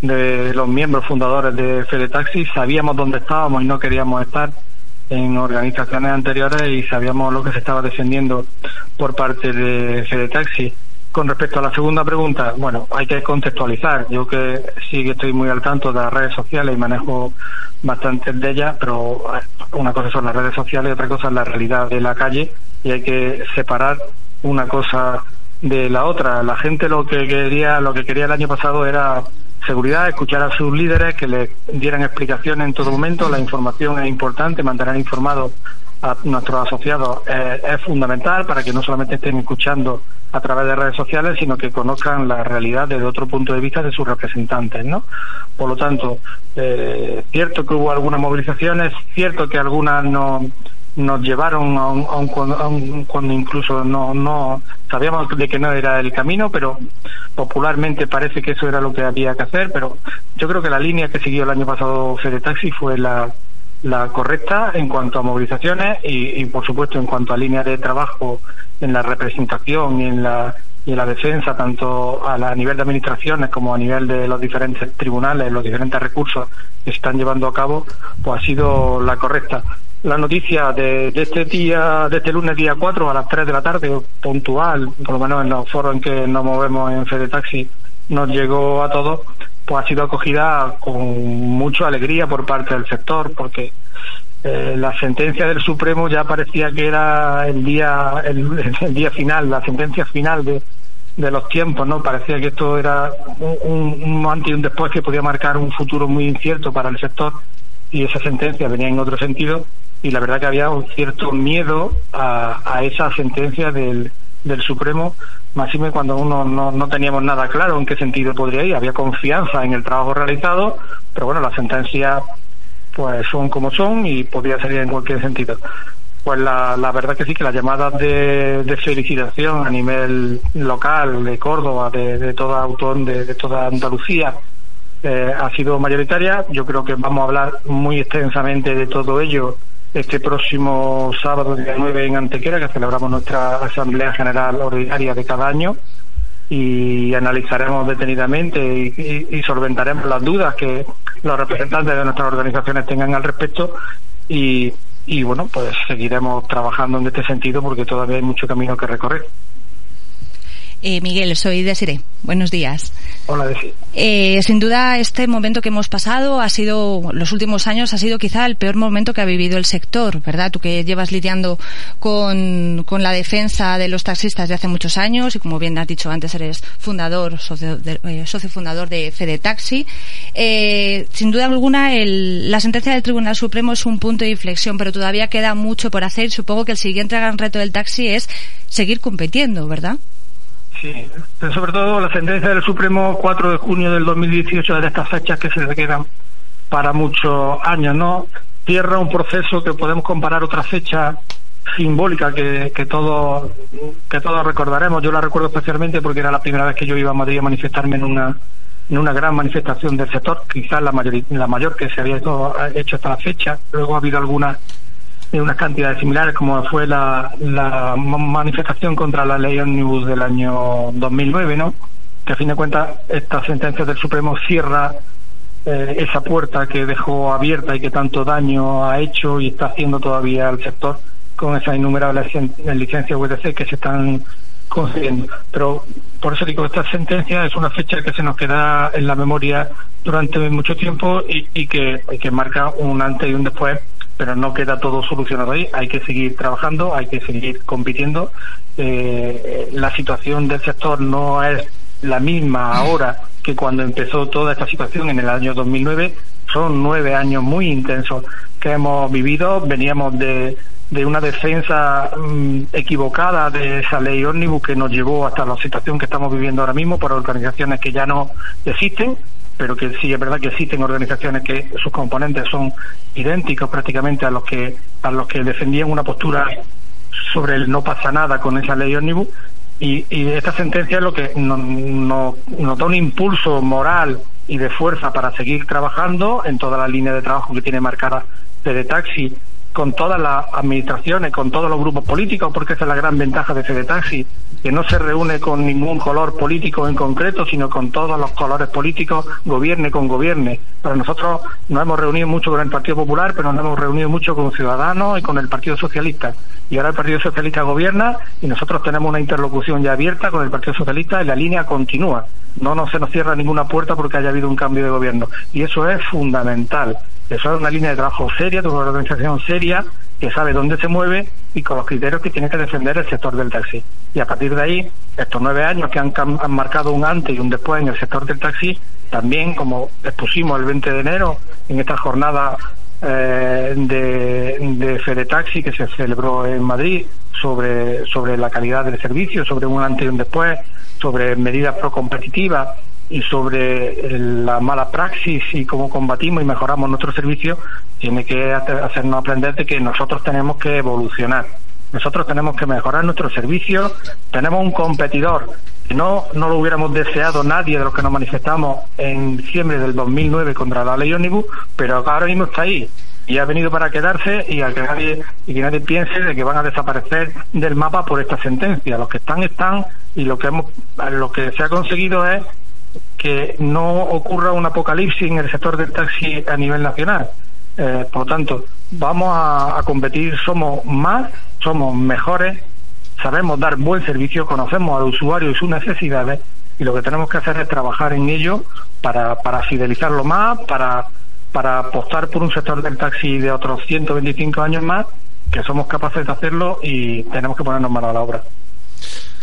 de los miembros fundadores de FedeTaxi, sabíamos dónde estábamos y no queríamos estar en organizaciones anteriores y sabíamos lo que se estaba defendiendo por parte de FedeTaxi. Con respecto a la segunda pregunta, bueno, hay que contextualizar. Yo que sí que estoy muy al tanto de las redes sociales y manejo bastantes de ellas, pero una cosa son las redes sociales y otra cosa es la realidad de la calle, y hay que separar una cosa de la otra. La gente lo que quería, lo que quería el año pasado era seguridad, escuchar a sus líderes, que le dieran explicaciones en todo momento. La información es importante, mantener informados a nuestros asociados es, es fundamental para que no solamente estén escuchando a través de redes sociales, sino que conozcan la realidad desde otro punto de vista de sus representantes, ¿no? Por lo tanto, eh, cierto que hubo algunas movilizaciones, cierto que algunas no nos llevaron a un, a un, a un cuando incluso no no sabíamos de que no era el camino, pero popularmente parece que eso era lo que había que hacer. Pero yo creo que la línea que siguió el año pasado FedeTaxi fue la la correcta en cuanto a movilizaciones y, y por supuesto en cuanto a línea de trabajo en la representación y en la y en la defensa, tanto a, la, a nivel de administraciones como a nivel de los diferentes tribunales, los diferentes recursos que se están llevando a cabo, pues ha sido la correcta. La noticia de, de este día, de este lunes día cuatro a las tres de la tarde, puntual, por lo menos en los foros en que nos movemos en FedeTaxi, nos llegó a todos, pues ha sido acogida con mucha alegría por parte del sector, porque eh, la sentencia del Supremo ya parecía que era el día el, el día final, la sentencia final de, de los tiempos, ¿no? Parecía que esto era un, un antes y un después que podía marcar un futuro muy incierto para el sector, y esa sentencia venía en otro sentido, y la verdad que había un cierto miedo a, a esa sentencia del, del Supremo, máxime cuando uno no, no teníamos nada claro en qué sentido podría ir. Había confianza en el trabajo realizado, pero bueno, las sentencias pues son como son y podría salir en cualquier sentido. Pues la, la verdad que sí, que las llamadas de, de felicitación a nivel local, de Córdoba, de, de toda Autónoma, de, de toda Andalucía, eh, ha sido mayoritaria. Yo creo que vamos a hablar muy extensamente de todo ello este próximo sábado, día nueve, en Antequera, que celebramos nuestra Asamblea General Ordinaria de cada año, y analizaremos detenidamente y, y, y solventaremos las dudas que los representantes de nuestras organizaciones tengan al respecto, y Y bueno, pues seguiremos trabajando en este sentido porque todavía hay mucho camino que recorrer. Eh, Miguel, soy Desiré. Buenos días. Hola, Desiré. Eh, sin duda, este momento que hemos pasado ha sido, los últimos años, ha sido quizá el peor momento que ha vivido el sector, ¿verdad? Tú que llevas lidiando con, con la defensa de los taxistas de hace muchos años y, como bien has dicho antes, eres fundador, socio, de, eh, socio fundador de Fede Taxi. Eh, sin duda alguna, el, la sentencia del Tribunal Supremo es un punto de inflexión, pero todavía queda mucho por hacer. Supongo que el siguiente gran reto del taxi es seguir compitiendo, ¿verdad? Sí, pero sobre todo la sentencia del Supremo cuatro de junio del dos mil dieciocho, de estas fechas que se quedan para muchos años, ¿no? Cierra un proceso que podemos comparar a otra fecha simbólica que, que todos que todos recordaremos. Yo la recuerdo especialmente porque era la primera vez que yo iba a Madrid a manifestarme en una en una gran manifestación del sector, quizás la mayor, la mayor que se había hecho, hecho hasta la fecha. Luego ha habido algunas de unas cantidades similares, como fue la, la manifestación contra la ley Omnibus del año dos mil nueve, ¿no? Que a fin de cuentas esta sentencia del Supremo cierra eh, esa puerta que dejó abierta y que tanto daño ha hecho y está haciendo todavía al sector con esas innumerables licencias U T C que se están concediendo. Pero por eso digo, esta sentencia es una fecha que se nos queda en la memoria durante mucho tiempo y, y, que, y que marca un antes y un después, pero no queda todo solucionado ahí. Hay que seguir trabajando, hay que seguir compitiendo. Eh, la situación del sector no es la misma ahora que cuando empezó toda esta situación en el año dos mil nueve. Son nueve años muy intensos que hemos vivido. Veníamos de, de una defensa mmm, equivocada de esa ley Omnibus que nos llevó hasta la situación que estamos viviendo ahora mismo por organizaciones que ya no existen, pero que sí es verdad que existen organizaciones que sus componentes son idénticos prácticamente a los que a los que defendían una postura sobre el no pasa nada con esa ley Omnibus, y, y esta sentencia es lo que nos no, no da un impulso moral y de fuerza para seguir trabajando en toda la línea de trabajo que tiene marcada Fede Taxi, con todas las administraciones, con todos los grupos políticos, porque esa es la gran ventaja de Fede Taxi, que no se reúne con ningún color político en concreto, sino con todos los colores políticos, gobierne con gobierne. Para nosotros nos hemos reunido mucho con el Partido Popular, pero nos hemos reunido mucho con Ciudadanos y con el Partido Socialista. Y ahora el Partido Socialista gobierna y nosotros tenemos una interlocución ya abierta con el Partido Socialista y la línea continúa. No, no se nos cierra ninguna puerta porque haya habido un cambio de gobierno. Y eso es fundamental. Eso es una línea de trabajo seria, de una organización seria, que sabe dónde se mueve y con los criterios que tiene que defender el sector del taxi. Y a partir de ahí, estos nueve años que han, han marcado un antes y un después en el sector del taxi, también, como expusimos el veinte de enero, en esta jornada eh, de, de Fede Taxi que se celebró en Madrid, sobre, sobre la calidad del servicio, sobre un antes y un después, sobre medidas pro-competitivas y sobre la mala praxis y cómo combatimos y mejoramos nuestro servicio, tiene que hacernos aprender de que nosotros tenemos que evolucionar. Nosotros tenemos que mejorar nuestro servicio. Tenemos un competidor que no, no lo hubiéramos deseado nadie de los que nos manifestamos en diciembre del dos mil nueve contra la ley Omnibus, pero ahora mismo está ahí y ha venido para quedarse, y a que nadie y que nadie piense de que van a desaparecer del mapa por esta sentencia. Los que están están, y lo que hemos lo que se ha conseguido es que no ocurra un apocalipsis en el sector del taxi a nivel nacional. Eh, por lo tanto, vamos a, a competir, somos más, somos mejores, sabemos dar buen servicio, conocemos al usuario y sus necesidades, y lo que tenemos que hacer es trabajar en ello para, para fidelizarlo más, para, para apostar por un sector del taxi de otros ciento veinticinco años más, que somos capaces de hacerlo y tenemos que ponernos manos a la obra.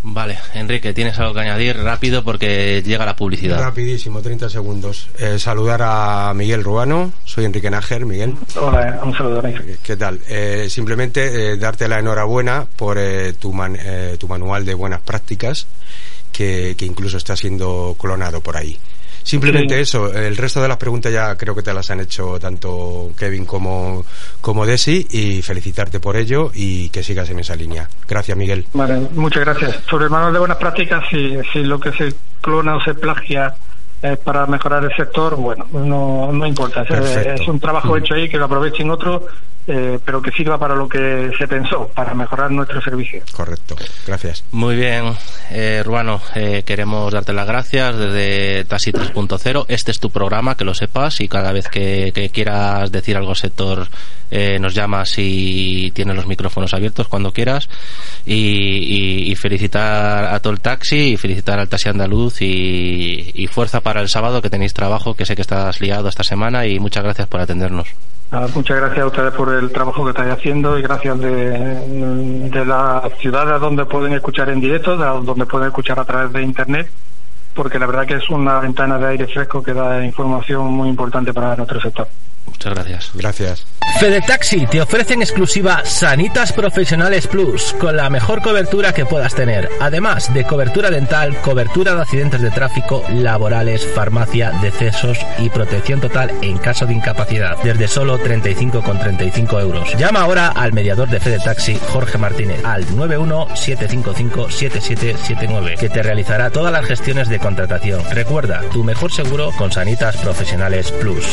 Vale, Enrique, ¿tienes algo que añadir? Rápido, porque llega la publicidad. Rapidísimo, treinta segundos. Eh, saludar a Miguel Ruano, soy Enrique Nájer. Miguel. Hola, un saludo. ¿Qué tal? Eh, simplemente eh, darte la enhorabuena por eh, tu, man, eh, tu manual de buenas prácticas, que, que incluso está siendo clonado por ahí. Simplemente sí. Eso, el resto de las preguntas ya creo que te las han hecho tanto Kevin como, como Desi, y felicitarte por ello y que sigas en esa línea. Gracias, Miguel. Vale, muchas gracias. Sobre el manual de buenas prácticas, si, si lo que se clona o se plagia es para mejorar el sector, bueno, no, no importa. Es, es un trabajo hecho ahí que lo aprovechen otros, eh, pero que sirva para lo que se pensó, para mejorar nuestro servicio. Correcto, gracias. Muy bien, eh, Ruano, eh, queremos darte las gracias desde Taxi tres punto cero. Este es tu programa, que lo sepas, y cada vez que, que quieras decir algo al sector, eh, nos llamas y tienes los micrófonos abiertos cuando quieras. Y, y, y felicitar a todo el taxi, y felicitar al taxi andaluz, y, y fuerza para el sábado, que tenéis trabajo, que sé que estás liado esta semana, y muchas gracias por atendernos. Ah, muchas gracias a ustedes por el trabajo que estáis haciendo, y gracias de, de las ciudades donde pueden escuchar en directo, de donde pueden escuchar a través de internet, porque la verdad que es una ventana de aire fresco que da información muy importante para nuestro sector. Muchas gracias. Gracias. FedeTaxi te ofrece en exclusiva Sanitas Profesionales Plus, con la mejor cobertura que puedas tener. Además de cobertura dental, cobertura de accidentes de tráfico, laborales, farmacia, decesos y protección total en caso de incapacidad. Desde solo treinta y cinco con treinta y cinco euros. Llama ahora al mediador de FedeTaxi, Jorge Martínez, al nueve uno siete cinco cinco siete siete siete nueve, que te realizará todas las gestiones de contratación. Recuerda, tu mejor seguro con Sanitas Profesionales Plus.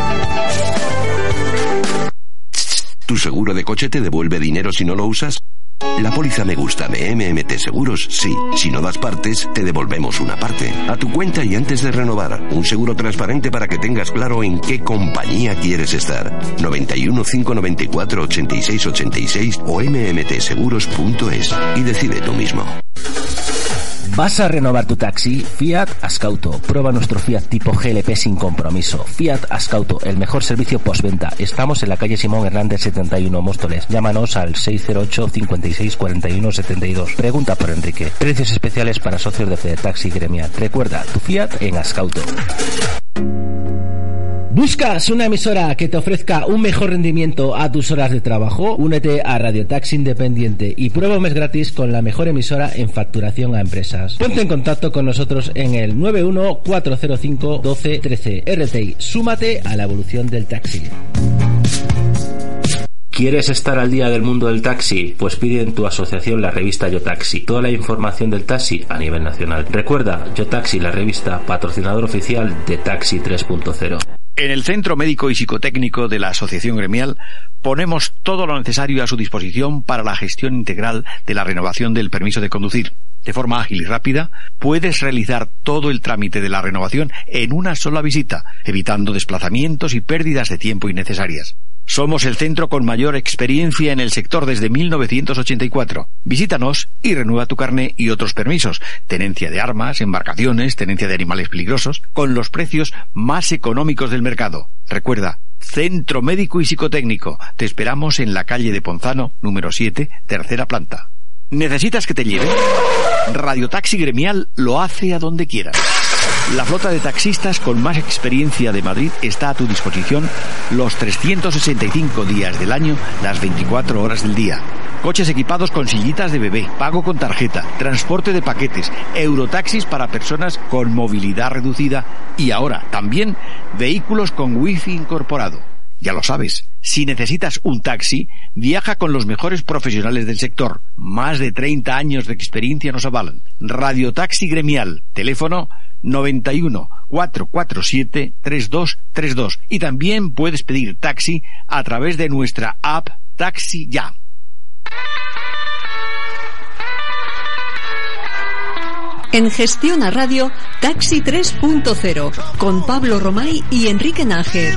¿Tu seguro de coche te devuelve dinero si no lo usas? La póliza Me Gusta de M M T Seguros, sí. Si no das partes, te devolvemos una parte. A tu cuenta y antes de renovar. Un seguro transparente para que tengas claro en qué compañía quieres estar. noventa y uno, cinco noventa y cuatro, ochenta y seis ochenta y seis o eme eme te seguros punto es y decide tú mismo. ¿Vas a renovar tu taxi? Fiat Ascauto. Prueba nuestro Fiat tipo G L P sin compromiso. Fiat Ascauto, el mejor servicio postventa. Estamos en la calle Simón Hernández setenta y uno, Móstoles. Llámanos al seis cero ocho, cincuenta y seis, cuarenta y uno, setenta y dos. Pregunta por Enrique. Precios especiales para socios de FedeTaxi Gremial. Recuerda, tu Fiat en Ascauto. ¿Buscas una emisora que te ofrezca un mejor rendimiento a tus horas de trabajo? Únete a Radio Taxi Independiente y prueba un mes gratis con la mejor emisora en facturación a empresas. Ponte en contacto con nosotros en el nueve uno cuatro cero cinco, uno dos uno tres. R T I, súmate a la evolución del taxi. ¿Quieres estar al día del mundo del taxi? Pues pide en tu asociación la revista Yo Taxi, toda la información del taxi a nivel nacional. Recuerda, Yo Taxi, la revista, patrocinador oficial de Taxi tres punto cero. En el Centro Médico y Psicotécnico de la Asociación Gremial ponemos todo lo necesario a su disposición para la gestión integral de la renovación del permiso de conducir. De forma ágil y rápida, puedes realizar todo el trámite de la renovación en una sola visita, evitando desplazamientos y pérdidas de tiempo innecesarias. Somos el centro con mayor experiencia en el sector desde mil novecientos ochenta y cuatro. Visítanos y renueva tu carné y otros permisos, tenencia de armas, embarcaciones, tenencia de animales peligrosos, con los precios más económicos del mercado. Recuerda, Centro Médico y Psicotécnico. Te esperamos en la calle de Ponzano, número siete, tercera planta. ¿Necesitas que te lleve? Radio Taxi Gremial lo hace a donde quieras. La flota de taxistas con más experiencia de Madrid está a tu disposición los trescientos sesenta y cinco días del año, las veinticuatro horas del día. Coches equipados con sillitas de bebé, pago con tarjeta, transporte de paquetes, eurotaxis para personas con movilidad reducida y ahora también vehículos con wifi incorporado. Ya lo sabes, si necesitas un taxi, viaja con los mejores profesionales del sector. Más de treinta años de experiencia nos avalan. Radio Taxi Gremial, teléfono noventa y uno, cuatrocientos cuarenta y siete, treinta y dos treinta y dos. Y también puedes pedir taxi a través de nuestra app Taxi Ya. En Gestión a Radio, Taxi tres punto cero, con Pablo Romay y Enrique Nájer.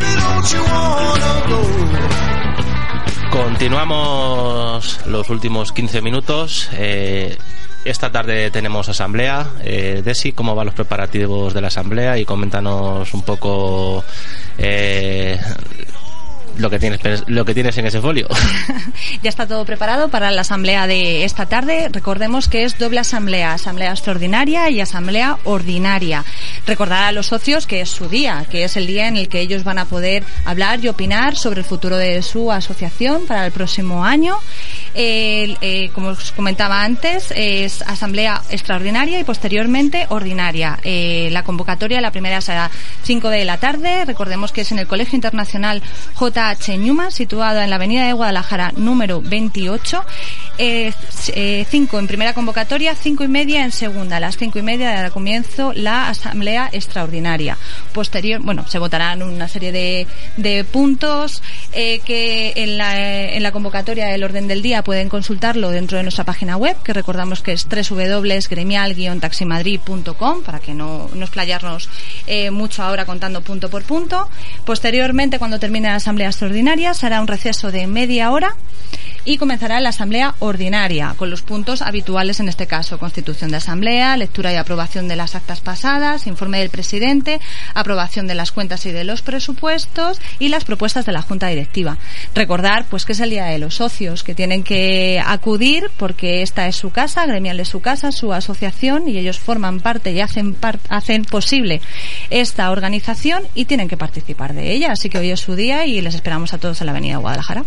Continuamos los últimos quince minutos. Eh, esta tarde tenemos asamblea. Eh, Desi, ¿cómo van los preparativos de la asamblea? Y coméntanos un poco eh, lo que tienes lo que tienes en ese folio. Ya está todo preparado para la asamblea de esta tarde. Recordemos que es doble asamblea, asamblea extraordinaria y asamblea ordinaria. Recordar a los socios que es su día, que es el día en el que ellos van a poder hablar y opinar sobre el futuro de su asociación para el próximo año. Eh, eh, como os comentaba antes, es asamblea extraordinaria y posteriormente ordinaria. Eh, la convocatoria, la primera será cinco de la tarde. Recordemos que es en el Colegio Internacional J H Newman, situado en la avenida de Guadalajara número veintiocho. Eh, eh, cinco en primera convocatoria, cinco y media en segunda. A las cinco y media dará comienzo la asamblea extraordinaria. Posterior, bueno, se votarán una serie de, de puntos eh, que en la, en la convocatoria del orden del día pueden consultarlo dentro de nuestra página web, que recordamos que es doble u doble u doble u punto gremial guion taximadrid punto com, para que no, no explayarnos eh, mucho ahora contando punto por punto. Posteriormente, cuando termine la asamblea extraordinaria, se hará un receso de media hora y comenzará la asamblea ordinaria, con los puntos habituales en este caso: constitución de asamblea, lectura y aprobación de las actas pasadas, informe del presidente, aprobación de las cuentas y de los presupuestos y las propuestas de la junta directiva. Recordar pues que es el día de los socios, que tienen que acudir porque esta es su casa, Gremial es su casa, su asociación, y ellos forman parte y hacen, par- hacen posible esta organización y tienen que participar de ella. Así que hoy es su día y les esperamos a todos en la avenida Guadalajara.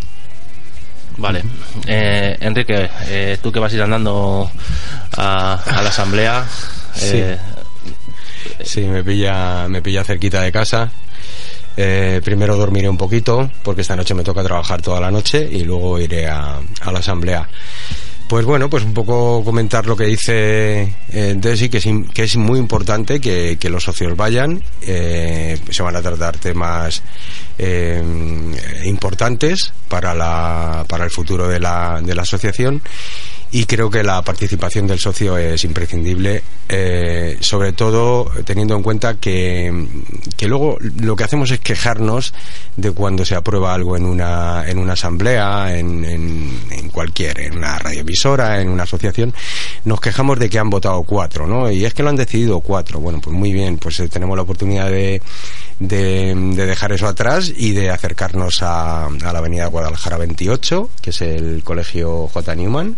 Vale, eh, Enrique, eh, tú que vas a ir andando a, a la asamblea. Eh, sí. sí, me pilla, me pilla cerquita de casa. Eh, primero dormiré un poquito porque esta noche me toca trabajar toda la noche y luego iré a, a la asamblea. Pues bueno, pues un poco comentar lo que dice eh, Desi, que es, que es muy importante que, que los socios vayan. Eh, se van a tratar temas eh, importantes para la para el futuro de la, de la asociación, y creo que la participación del socio es imprescindible, eh, sobre todo teniendo en cuenta que, que luego lo que hacemos es quejarnos de cuando se aprueba algo en una en una asamblea, en, en, en cualquier, en una radioemisora, en una asociación, nos quejamos de que han votado cuatro, ¿no? Y es que lo han decidido cuatro. Bueno, pues muy bien, pues eh, tenemos la oportunidad de, de, de dejar eso atrás y de acercarnos a, a la avenida Guadalajara veintiocho, que es el Colegio J. Newman.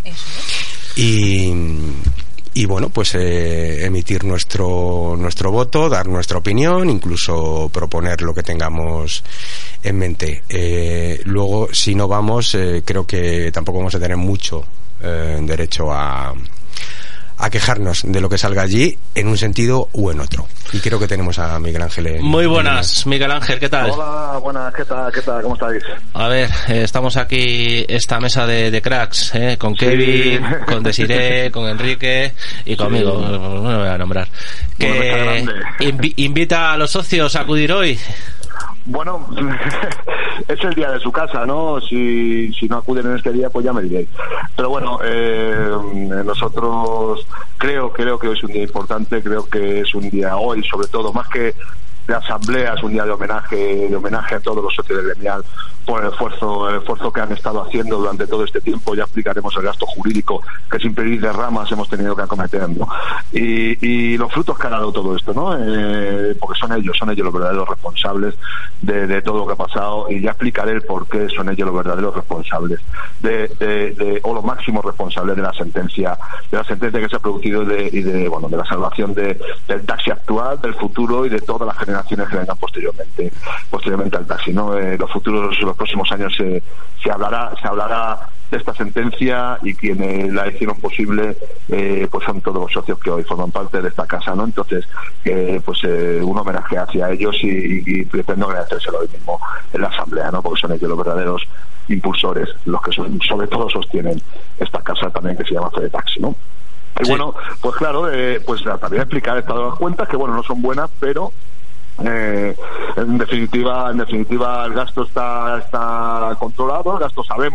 Y, y bueno, pues eh, emitir nuestro nuestro voto, dar nuestra opinión, incluso proponer lo que tengamos en mente. Eh, luego, si no vamos, eh, creo que tampoco vamos a tener mucho eh, derecho a a quejarnos de lo que salga allí en un sentido u en otro. Y creo que tenemos a Miguel Ángel en, Muy buenas, en Miguel Ángel, ¿qué tal? Hola, buenas, ¿qué tal? ¿Qué tal? ¿Cómo estáis? A ver, eh, estamos aquí, esta mesa de, de cracks, eh, con sí. Kevin, con Desiree, con Enrique y conmigo, sí. no lo voy a nombrar. Que bueno, invi- invita a los socios a acudir hoy. Bueno, es el día de su casa, ¿no? Si, si no acuden en este día, pues ya me diréis. Pero bueno, eh, nosotros creo, creo que hoy es un día importante, creo que es un día hoy, sobre todo, más que de asamblea, es un día de homenaje, de homenaje a todos los socios del Gremial por el esfuerzo, el esfuerzo que han estado haciendo durante todo este tiempo. Ya explicaremos el gasto jurídico que sin pedir derramas hemos tenido que acometer, ¿no? Y, y los frutos que ha dado todo esto, ¿no? Eh, porque son ellos, son ellos los verdaderos responsables de, de todo lo que ha pasado, y ya explicaré el por qué son ellos los verdaderos responsables de, de, de o los máximos responsables de la sentencia, de la sentencia que se ha producido de, y de, bueno, de la salvación de, del taxi actual, del futuro y de todas las generaciones que vengan posteriormente, posteriormente al taxi, ¿no? Eh, los futuros, los próximos años se, se hablará, se hablará de esta sentencia, y quienes la hicieron posible eh, pues son todos los socios que hoy forman parte de esta casa, ¿no? Entonces, eh, pues eh, un homenaje hacia ellos, y, y pretendo agradecérselo hoy mismo en la asamblea, ¿no? Porque son ellos los verdaderos impulsores, los que son, sobre todo sostienen esta casa también, que se llama Fede Taxi, ¿no? Y sí. Bueno, pues claro, eh, pues también explicar estas dos cuentas, que bueno, no son buenas, pero Eh, en definitiva en definitiva el gasto está está controlado, el gasto sabemos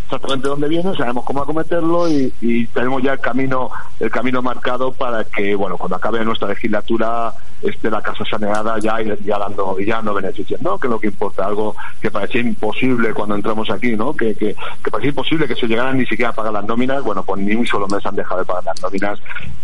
exactamente dónde viene, sabemos cómo acometerlo y, y tenemos ya el camino el camino marcado para que, bueno, cuando acabe nuestra legislatura esté la casa saneada ya y ya dando, ya no beneficios, ¿no? Que es lo que importa, algo que parecía imposible cuando entramos aquí, ¿no? Que, que, que parecía imposible que se llegaran ni siquiera a pagar las nóminas. Bueno, pues ni un solo mes han dejado de pagar las nóminas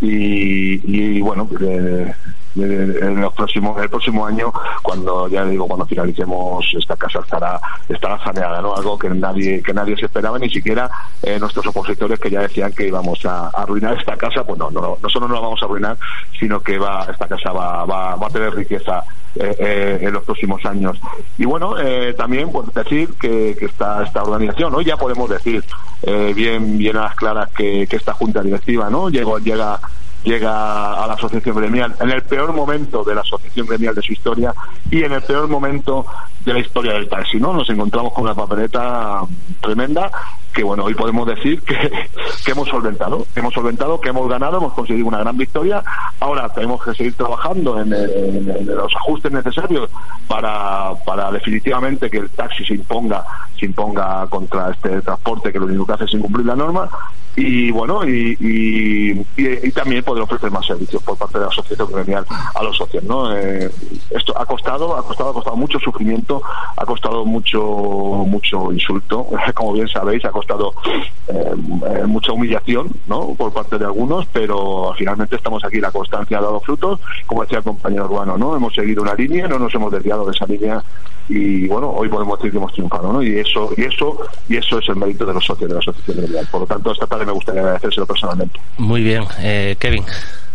y, y bueno, eh, en los próximos el próximo año, cuando ya digo cuando finalicemos, esta casa estará estará saneada, ¿no? Algo que nadie que nadie se esperaba, ni siquiera eh, nuestros opositores, que ya decían que íbamos a, a arruinar esta casa. Pues no, no no solo no la vamos a arruinar, sino que va esta casa va va, va a tener riqueza eh, eh, en los próximos años. Y bueno, eh, también pues decir que, que esta esta organización, hoy ya podemos decir eh, bien bien a las claras que, que esta junta directiva, ¿no? Llegó llega llega a la asociación gremial en el peor momento de la asociación gremial de su historia y en el peor momento de la historia del taxi, ¿no? Nos encontramos con una papeleta tremenda que, bueno, hoy podemos decir que, que hemos solventado, hemos solventado, que hemos ganado, hemos conseguido una gran victoria. Ahora tenemos que seguir trabajando en, en, en los ajustes necesarios para, para definitivamente que el taxi se imponga, se imponga contra este transporte que lo único que hace es incumplir la norma. Y bueno, y, y, y, y también poder ofrecer más servicios por parte de la asociación gremial a los socios, ¿no? Eh, esto ha costado, ha costado, ha costado mucho sufrimiento, ha costado mucho, mucho insulto, como bien sabéis, ha costado eh, eh, mucha humillación, ¿no? Por parte de algunos, pero finalmente estamos aquí, la constancia ha dado frutos, como decía el compañero Urbano, ¿no? Hemos seguido una línea, no nos hemos desviado de esa línea y bueno, hoy podemos decir que hemos triunfado, ¿no? Y eso, y eso, y eso es el mérito de los socios de la asociación gremial. Por lo tanto, esta tarde me gustaría agradecérselo personalmente. Muy bien, eh, Kevin.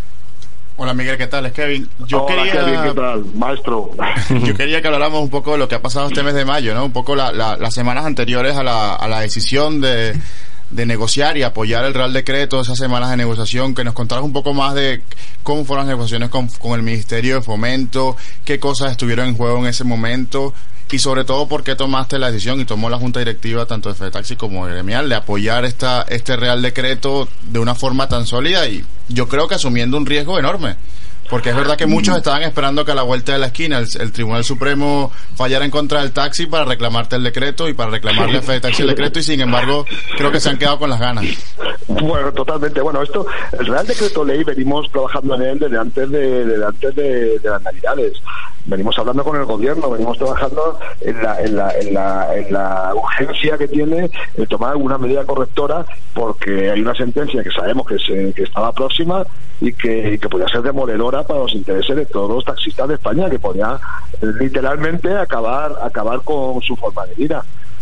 Hola Miguel, ¿qué tal? Es Kevin. Yo Hola quería... Kevin, ¿qué tal? Maestro. Yo quería que habláramos un poco de lo que ha pasado este mes de mayo, ¿no? Un poco la, la, las semanas anteriores a la, a la decisión de, de negociar y apoyar el Real Decreto, esas semanas de negociación, que nos contaras un poco más de cómo fueron las negociaciones con, con el Ministerio de Fomento, qué cosas estuvieron en juego en ese momento y sobre todo por qué tomaste la decisión y tomó la Junta Directiva tanto de FEDETAXI como de Gremial de apoyar esta este Real Decreto de una forma tan sólida y yo creo que asumiendo un riesgo enorme. Porque es verdad que muchos estaban esperando que a la vuelta de la esquina el, el Tribunal Supremo fallara en contra del taxi para reclamarte el decreto y para reclamarle a FEDETAXI el decreto y sin embargo creo que se han quedado con las ganas. Bueno, totalmente. Bueno, esto, el Real Decreto Ley venimos trabajando en él desde antes de, desde antes de, de las Navidades. Venimos hablando con el gobierno, venimos trabajando en la, en la, en la, en la urgencia que tiene el tomar alguna medida correctora porque hay una sentencia que sabemos que, se, que estaba próxima y que, y que podía ser demoledora para los intereses de todos los taxistas de España, que podía eh, literalmente acabar acabar con su forma de vida.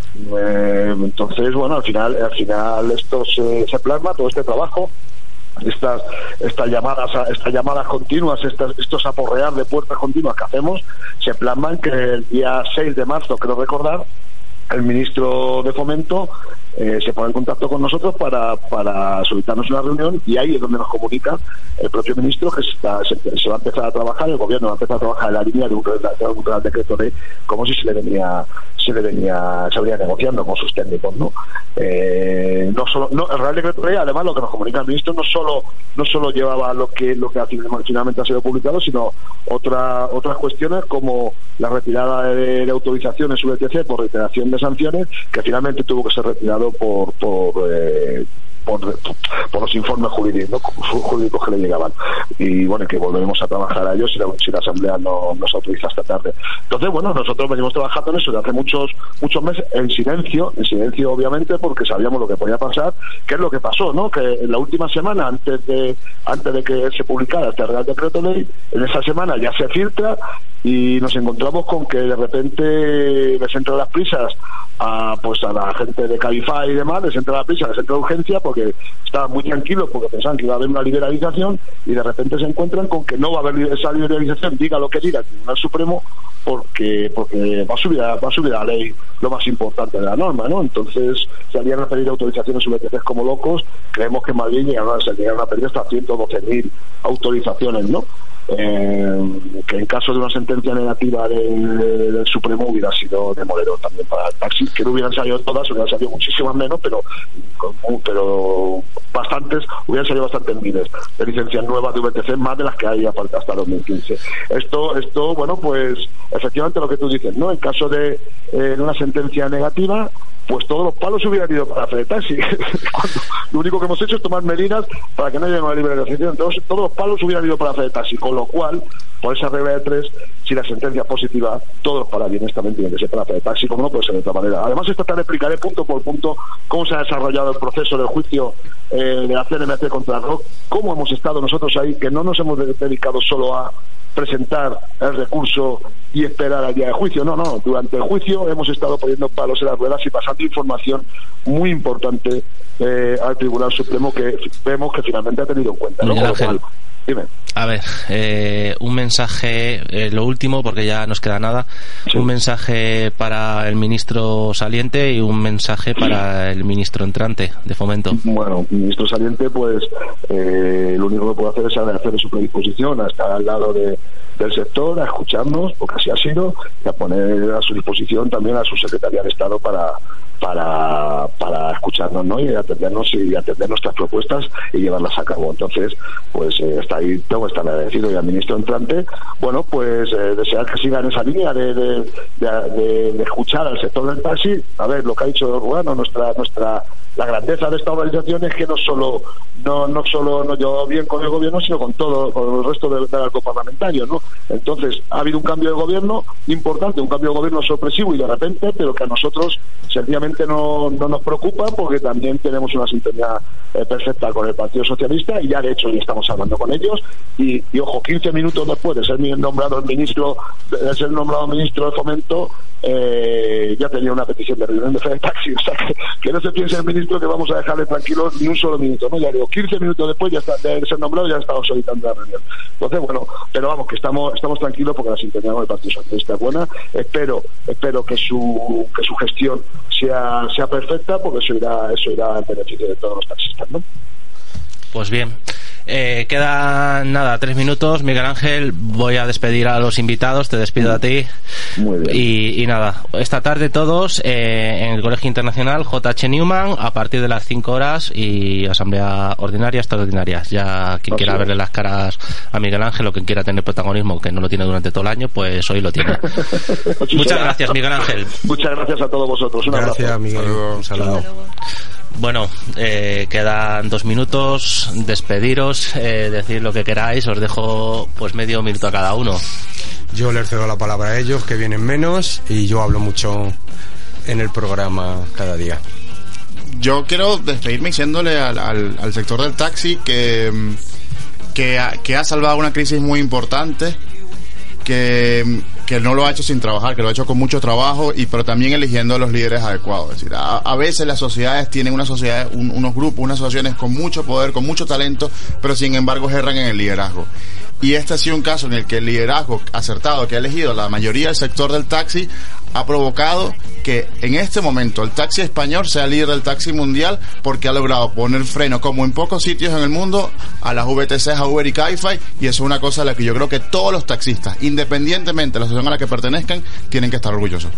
Eh, entonces, bueno, al final al final esto se, se plasma, todo este trabajo, estas estas llamadas estas llamadas continuas, estas, estos aporrear de puertas continuas que hacemos, se plasman que el día seis de marzo, creo recordar, el ministro de Fomento eh, se pone en contacto con nosotros para, para solicitarnos una reunión y ahí es donde nos comunica el propio ministro que está, se, se va a empezar a trabajar, el gobierno va a empezar a trabajar en la línea de un, de un Real Decreto Ley como si se le venía se le venía se venía negociando con sus técnicos, ¿no? Eh, no solo no, el Real Decreto Ley, además, lo que nos comunica el ministro no solo no solo llevaba lo que lo que finalmente ha sido publicado, sino otra, otras cuestiones como la retirada de, de autorizaciones V T C por reiteración de sanciones, que finalmente tuvo que ser retirado por por, eh, por, por los informes jurídicos, ¿no? jurídicos que le llegaban. Y bueno, que volveremos a trabajar a ellos si la, si la Asamblea no nos autoriza esta tarde. Entonces, bueno, nosotros venimos trabajando en eso desde hace muchos muchos meses, en silencio, en silencio obviamente, porque sabíamos lo que podía pasar, que es lo que pasó, ¿no? Que en la última semana, antes de antes de que se publicara este Real Decreto Ley, en esa semana ya se filtra y nos encontramos con que de repente les entra las prisas a pues a la gente de Cabify y demás, les entra la prisa, les entra la urgencia porque estaban muy tranquilos porque pensaban que iba a haber una liberalización y de repente se encuentran con que no va a haber esa liberalización, diga lo que diga el Tribunal Supremo, porque porque va a subir a, va a subir a la ley lo más importante de la norma, ¿no? Entonces salían a pedir autorizaciones V T C como locos. Creemos que en Madrid llegaron a, se llegaron a pedir hasta ciento doce mil autorizaciones, ¿no? Eh, que en caso de una sentencia negativa del, del Supremo hubiera sido demoledor también para el taxi, que no hubieran salido todas, hubieran salido muchísimas menos, pero pero bastantes, hubieran salido bastantes miles de licencias nuevas de V T C, más de las que hay aparte hasta dos mil quince. Esto, esto bueno, pues efectivamente lo que tú dices, ¿no? En caso de eh, una sentencia negativa, pues todos los palos hubieran ido para Fede Taxi. Cuando lo único que hemos hecho es tomar medidas para que no haya una libre negociación. Entonces, todos los palos hubieran ido para Fede Taxi, con lo cual, por esa regla de tres, si la sentencia es positiva, todos los parabienes también tienen que ser para Fede Taxi, como no puede ser de otra manera. Además, esta tarde explicaré punto por punto cómo se ha desarrollado el proceso del juicio eh, de la C N M C contra R O C, cómo hemos estado nosotros ahí, que no nos hemos dedicado solo a presentar el recurso y esperar al día de juicio. No, no, durante el juicio hemos estado poniendo palos en las ruedas y pasando información muy importante eh, al Tribunal Supremo, que vemos que finalmente ha tenido en cuenta, ¿no? Con lo cual, dime. A ver, eh, un mensaje, eh, lo último, porque ya nos queda nada, sí. Un mensaje para el ministro saliente y un mensaje para el ministro entrante de Fomento. Bueno, el ministro saliente, pues eh, lo único que puede hacer es agradecer su predisposición a estar al lado de, del sector, a escucharnos, porque así ha sido, y a poner a su disposición también a su secretaría de Estado para para para escucharnos, ¿no? Y atendernos y atender nuestras propuestas y llevarlas a cabo. Entonces, pues eh, está ahí, tengo que estar agradecido. Y al ministro entrante, bueno, pues eh, desear que siga en esa línea de de, de, de de escuchar al sector del taxi. A ver, lo que ha dicho Ruano, nuestra nuestra la grandeza de esta organización es que no solo no no solo nos llevamos bien con el gobierno, sino con todo, con el resto del, del arco parlamentario, ¿no? Entonces, ha habido un cambio de gobierno importante, un cambio de gobierno sorpresivo y de repente, pero que a nosotros sencillamente no, no nos preocupa, porque también tenemos una sintonía eh, perfecta con el Partido Socialista, y ya de hecho ya estamos hablando con ellos, y, y ojo, quince minutos después de ser nombrado el ministro, de ser nombrado ministro de Fomento, eh, ya tenía una petición de reunión de Fede Taxi. O sea, que, que no se piense el ministro que vamos a dejarle tranquilo ni un solo minuto, ¿no? Ya digo, quince minutos después ya está, de ser nombrado ya estamos solicitando la reunión. Entonces, bueno, pero vamos, que estamos estamos tranquilos porque la sintonía con el Partido Socialista es buena. Espero espero que su que su gestión sea sea perfecta, porque eso irá eso irá al beneficio de todos los taxistas, ¿no? Pues bien, eh, quedan nada, tres minutos. Miguel Ángel, voy a despedir a los invitados, te despido a ti. Muy bien. Y, y nada, esta tarde todos eh, en el Colegio Internacional J H Newman a partir de las cinco horas, y asamblea ordinaria, extraordinaria. Ya quien quiera verle las caras a Miguel Ángel o quien quiera tener protagonismo, que no lo tiene durante todo el año, pues hoy lo tiene. Muchas gracias, Miguel Ángel. Muchas gracias a todos vosotros. Un gracias, abrazo. Miguel. Un saludo. Bueno, eh, quedan dos minutos, despediros, eh, decir lo que queráis, os dejo pues medio minuto a cada uno. Yo les cedo la palabra a ellos, que vienen menos, y yo hablo mucho en el programa cada día. Yo quiero despedirme diciéndole al, al, al sector del taxi que, que, ha, que ha salvado una crisis muy importante, que, que no lo ha hecho sin trabajar, que lo ha hecho con mucho trabajo, y pero también eligiendo a los líderes adecuados. Es decir, a, a veces las sociedades tienen unas sociedades, un, unos grupos, unas asociaciones con mucho poder, con mucho talento, pero sin embargo erran en el liderazgo. Y este ha sido un caso en el que el liderazgo acertado que ha elegido la mayoría del sector del taxi ha provocado que en este momento el taxi español sea líder del taxi mundial, porque ha logrado poner freno, como en pocos sitios en el mundo, a las V T Cs, a Uber y Cabify, y eso es una cosa a la que yo creo que todos los taxistas, independientemente de la asociación a la que pertenezcan, tienen que estar orgullosos.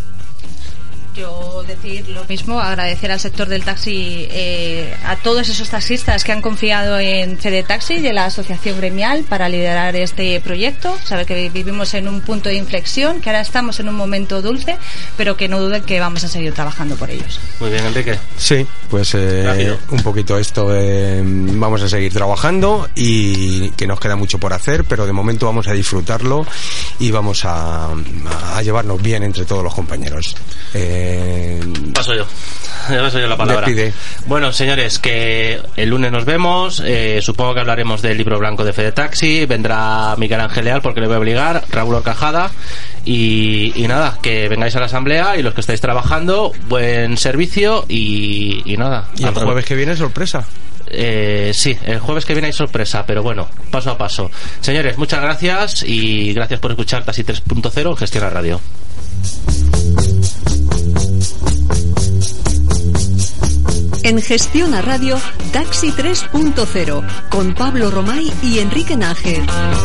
Yo decir lo mismo, agradecer al sector del taxi, eh, a todos esos taxistas que han confiado en Fede Taxi y en la asociación gremial para liderar este proyecto. Saber que vivimos en un punto de inflexión, que ahora estamos en un momento dulce, pero que no duden que vamos a seguir trabajando por ellos. Muy bien, Enrique. Sí, pues eh, un poquito esto, eh, vamos a seguir trabajando, y que nos queda mucho por hacer, pero de momento vamos a disfrutarlo y vamos a, a llevarnos bien entre todos los compañeros. Eh, Paso yo, ya paso yo la palabra. Despide. Bueno, señores, que el lunes nos vemos. Eh, supongo que hablaremos del libro blanco de Fede Taxi. Vendrá Miguel Ángel Leal, porque le voy a obligar, Raúl Horcajada. Y, y nada, que vengáis a la asamblea, y los que estáis trabajando, buen servicio. Y, y nada. Y el jueves que viene, sorpresa. Eh, sí, el jueves que viene hay sorpresa, pero bueno, paso a paso. Señores, muchas gracias, y gracias por escuchar Taxi tres punto cero en Gestiona Radio. En Gestiona Radio, Taxi tres punto cero, con Pablo Romay y Enrique Nájer. I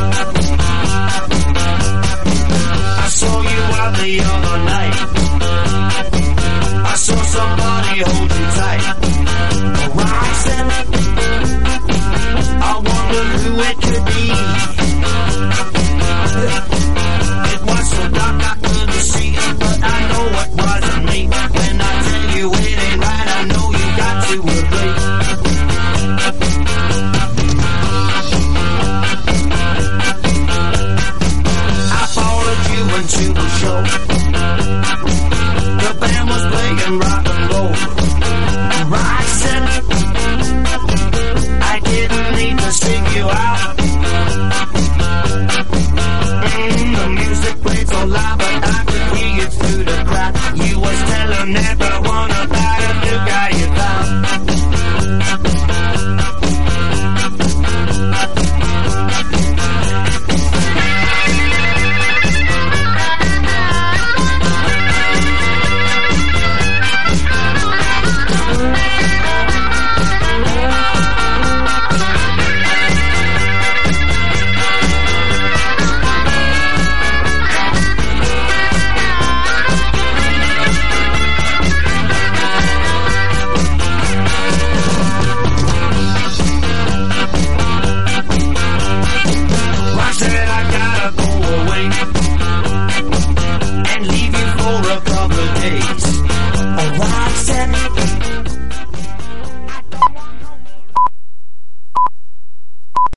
saw you out the other night. I saw somebody hold you tight. Horizon. I wonder who it could be. It was so dark I couldn't see, but I know it wasn't me when I tell you it. roll. The band was playing rock and roll. Rock said, I didn't need to seek you out. Mm, the music played so loud, but I could hear you through the crowd. You was telling everyone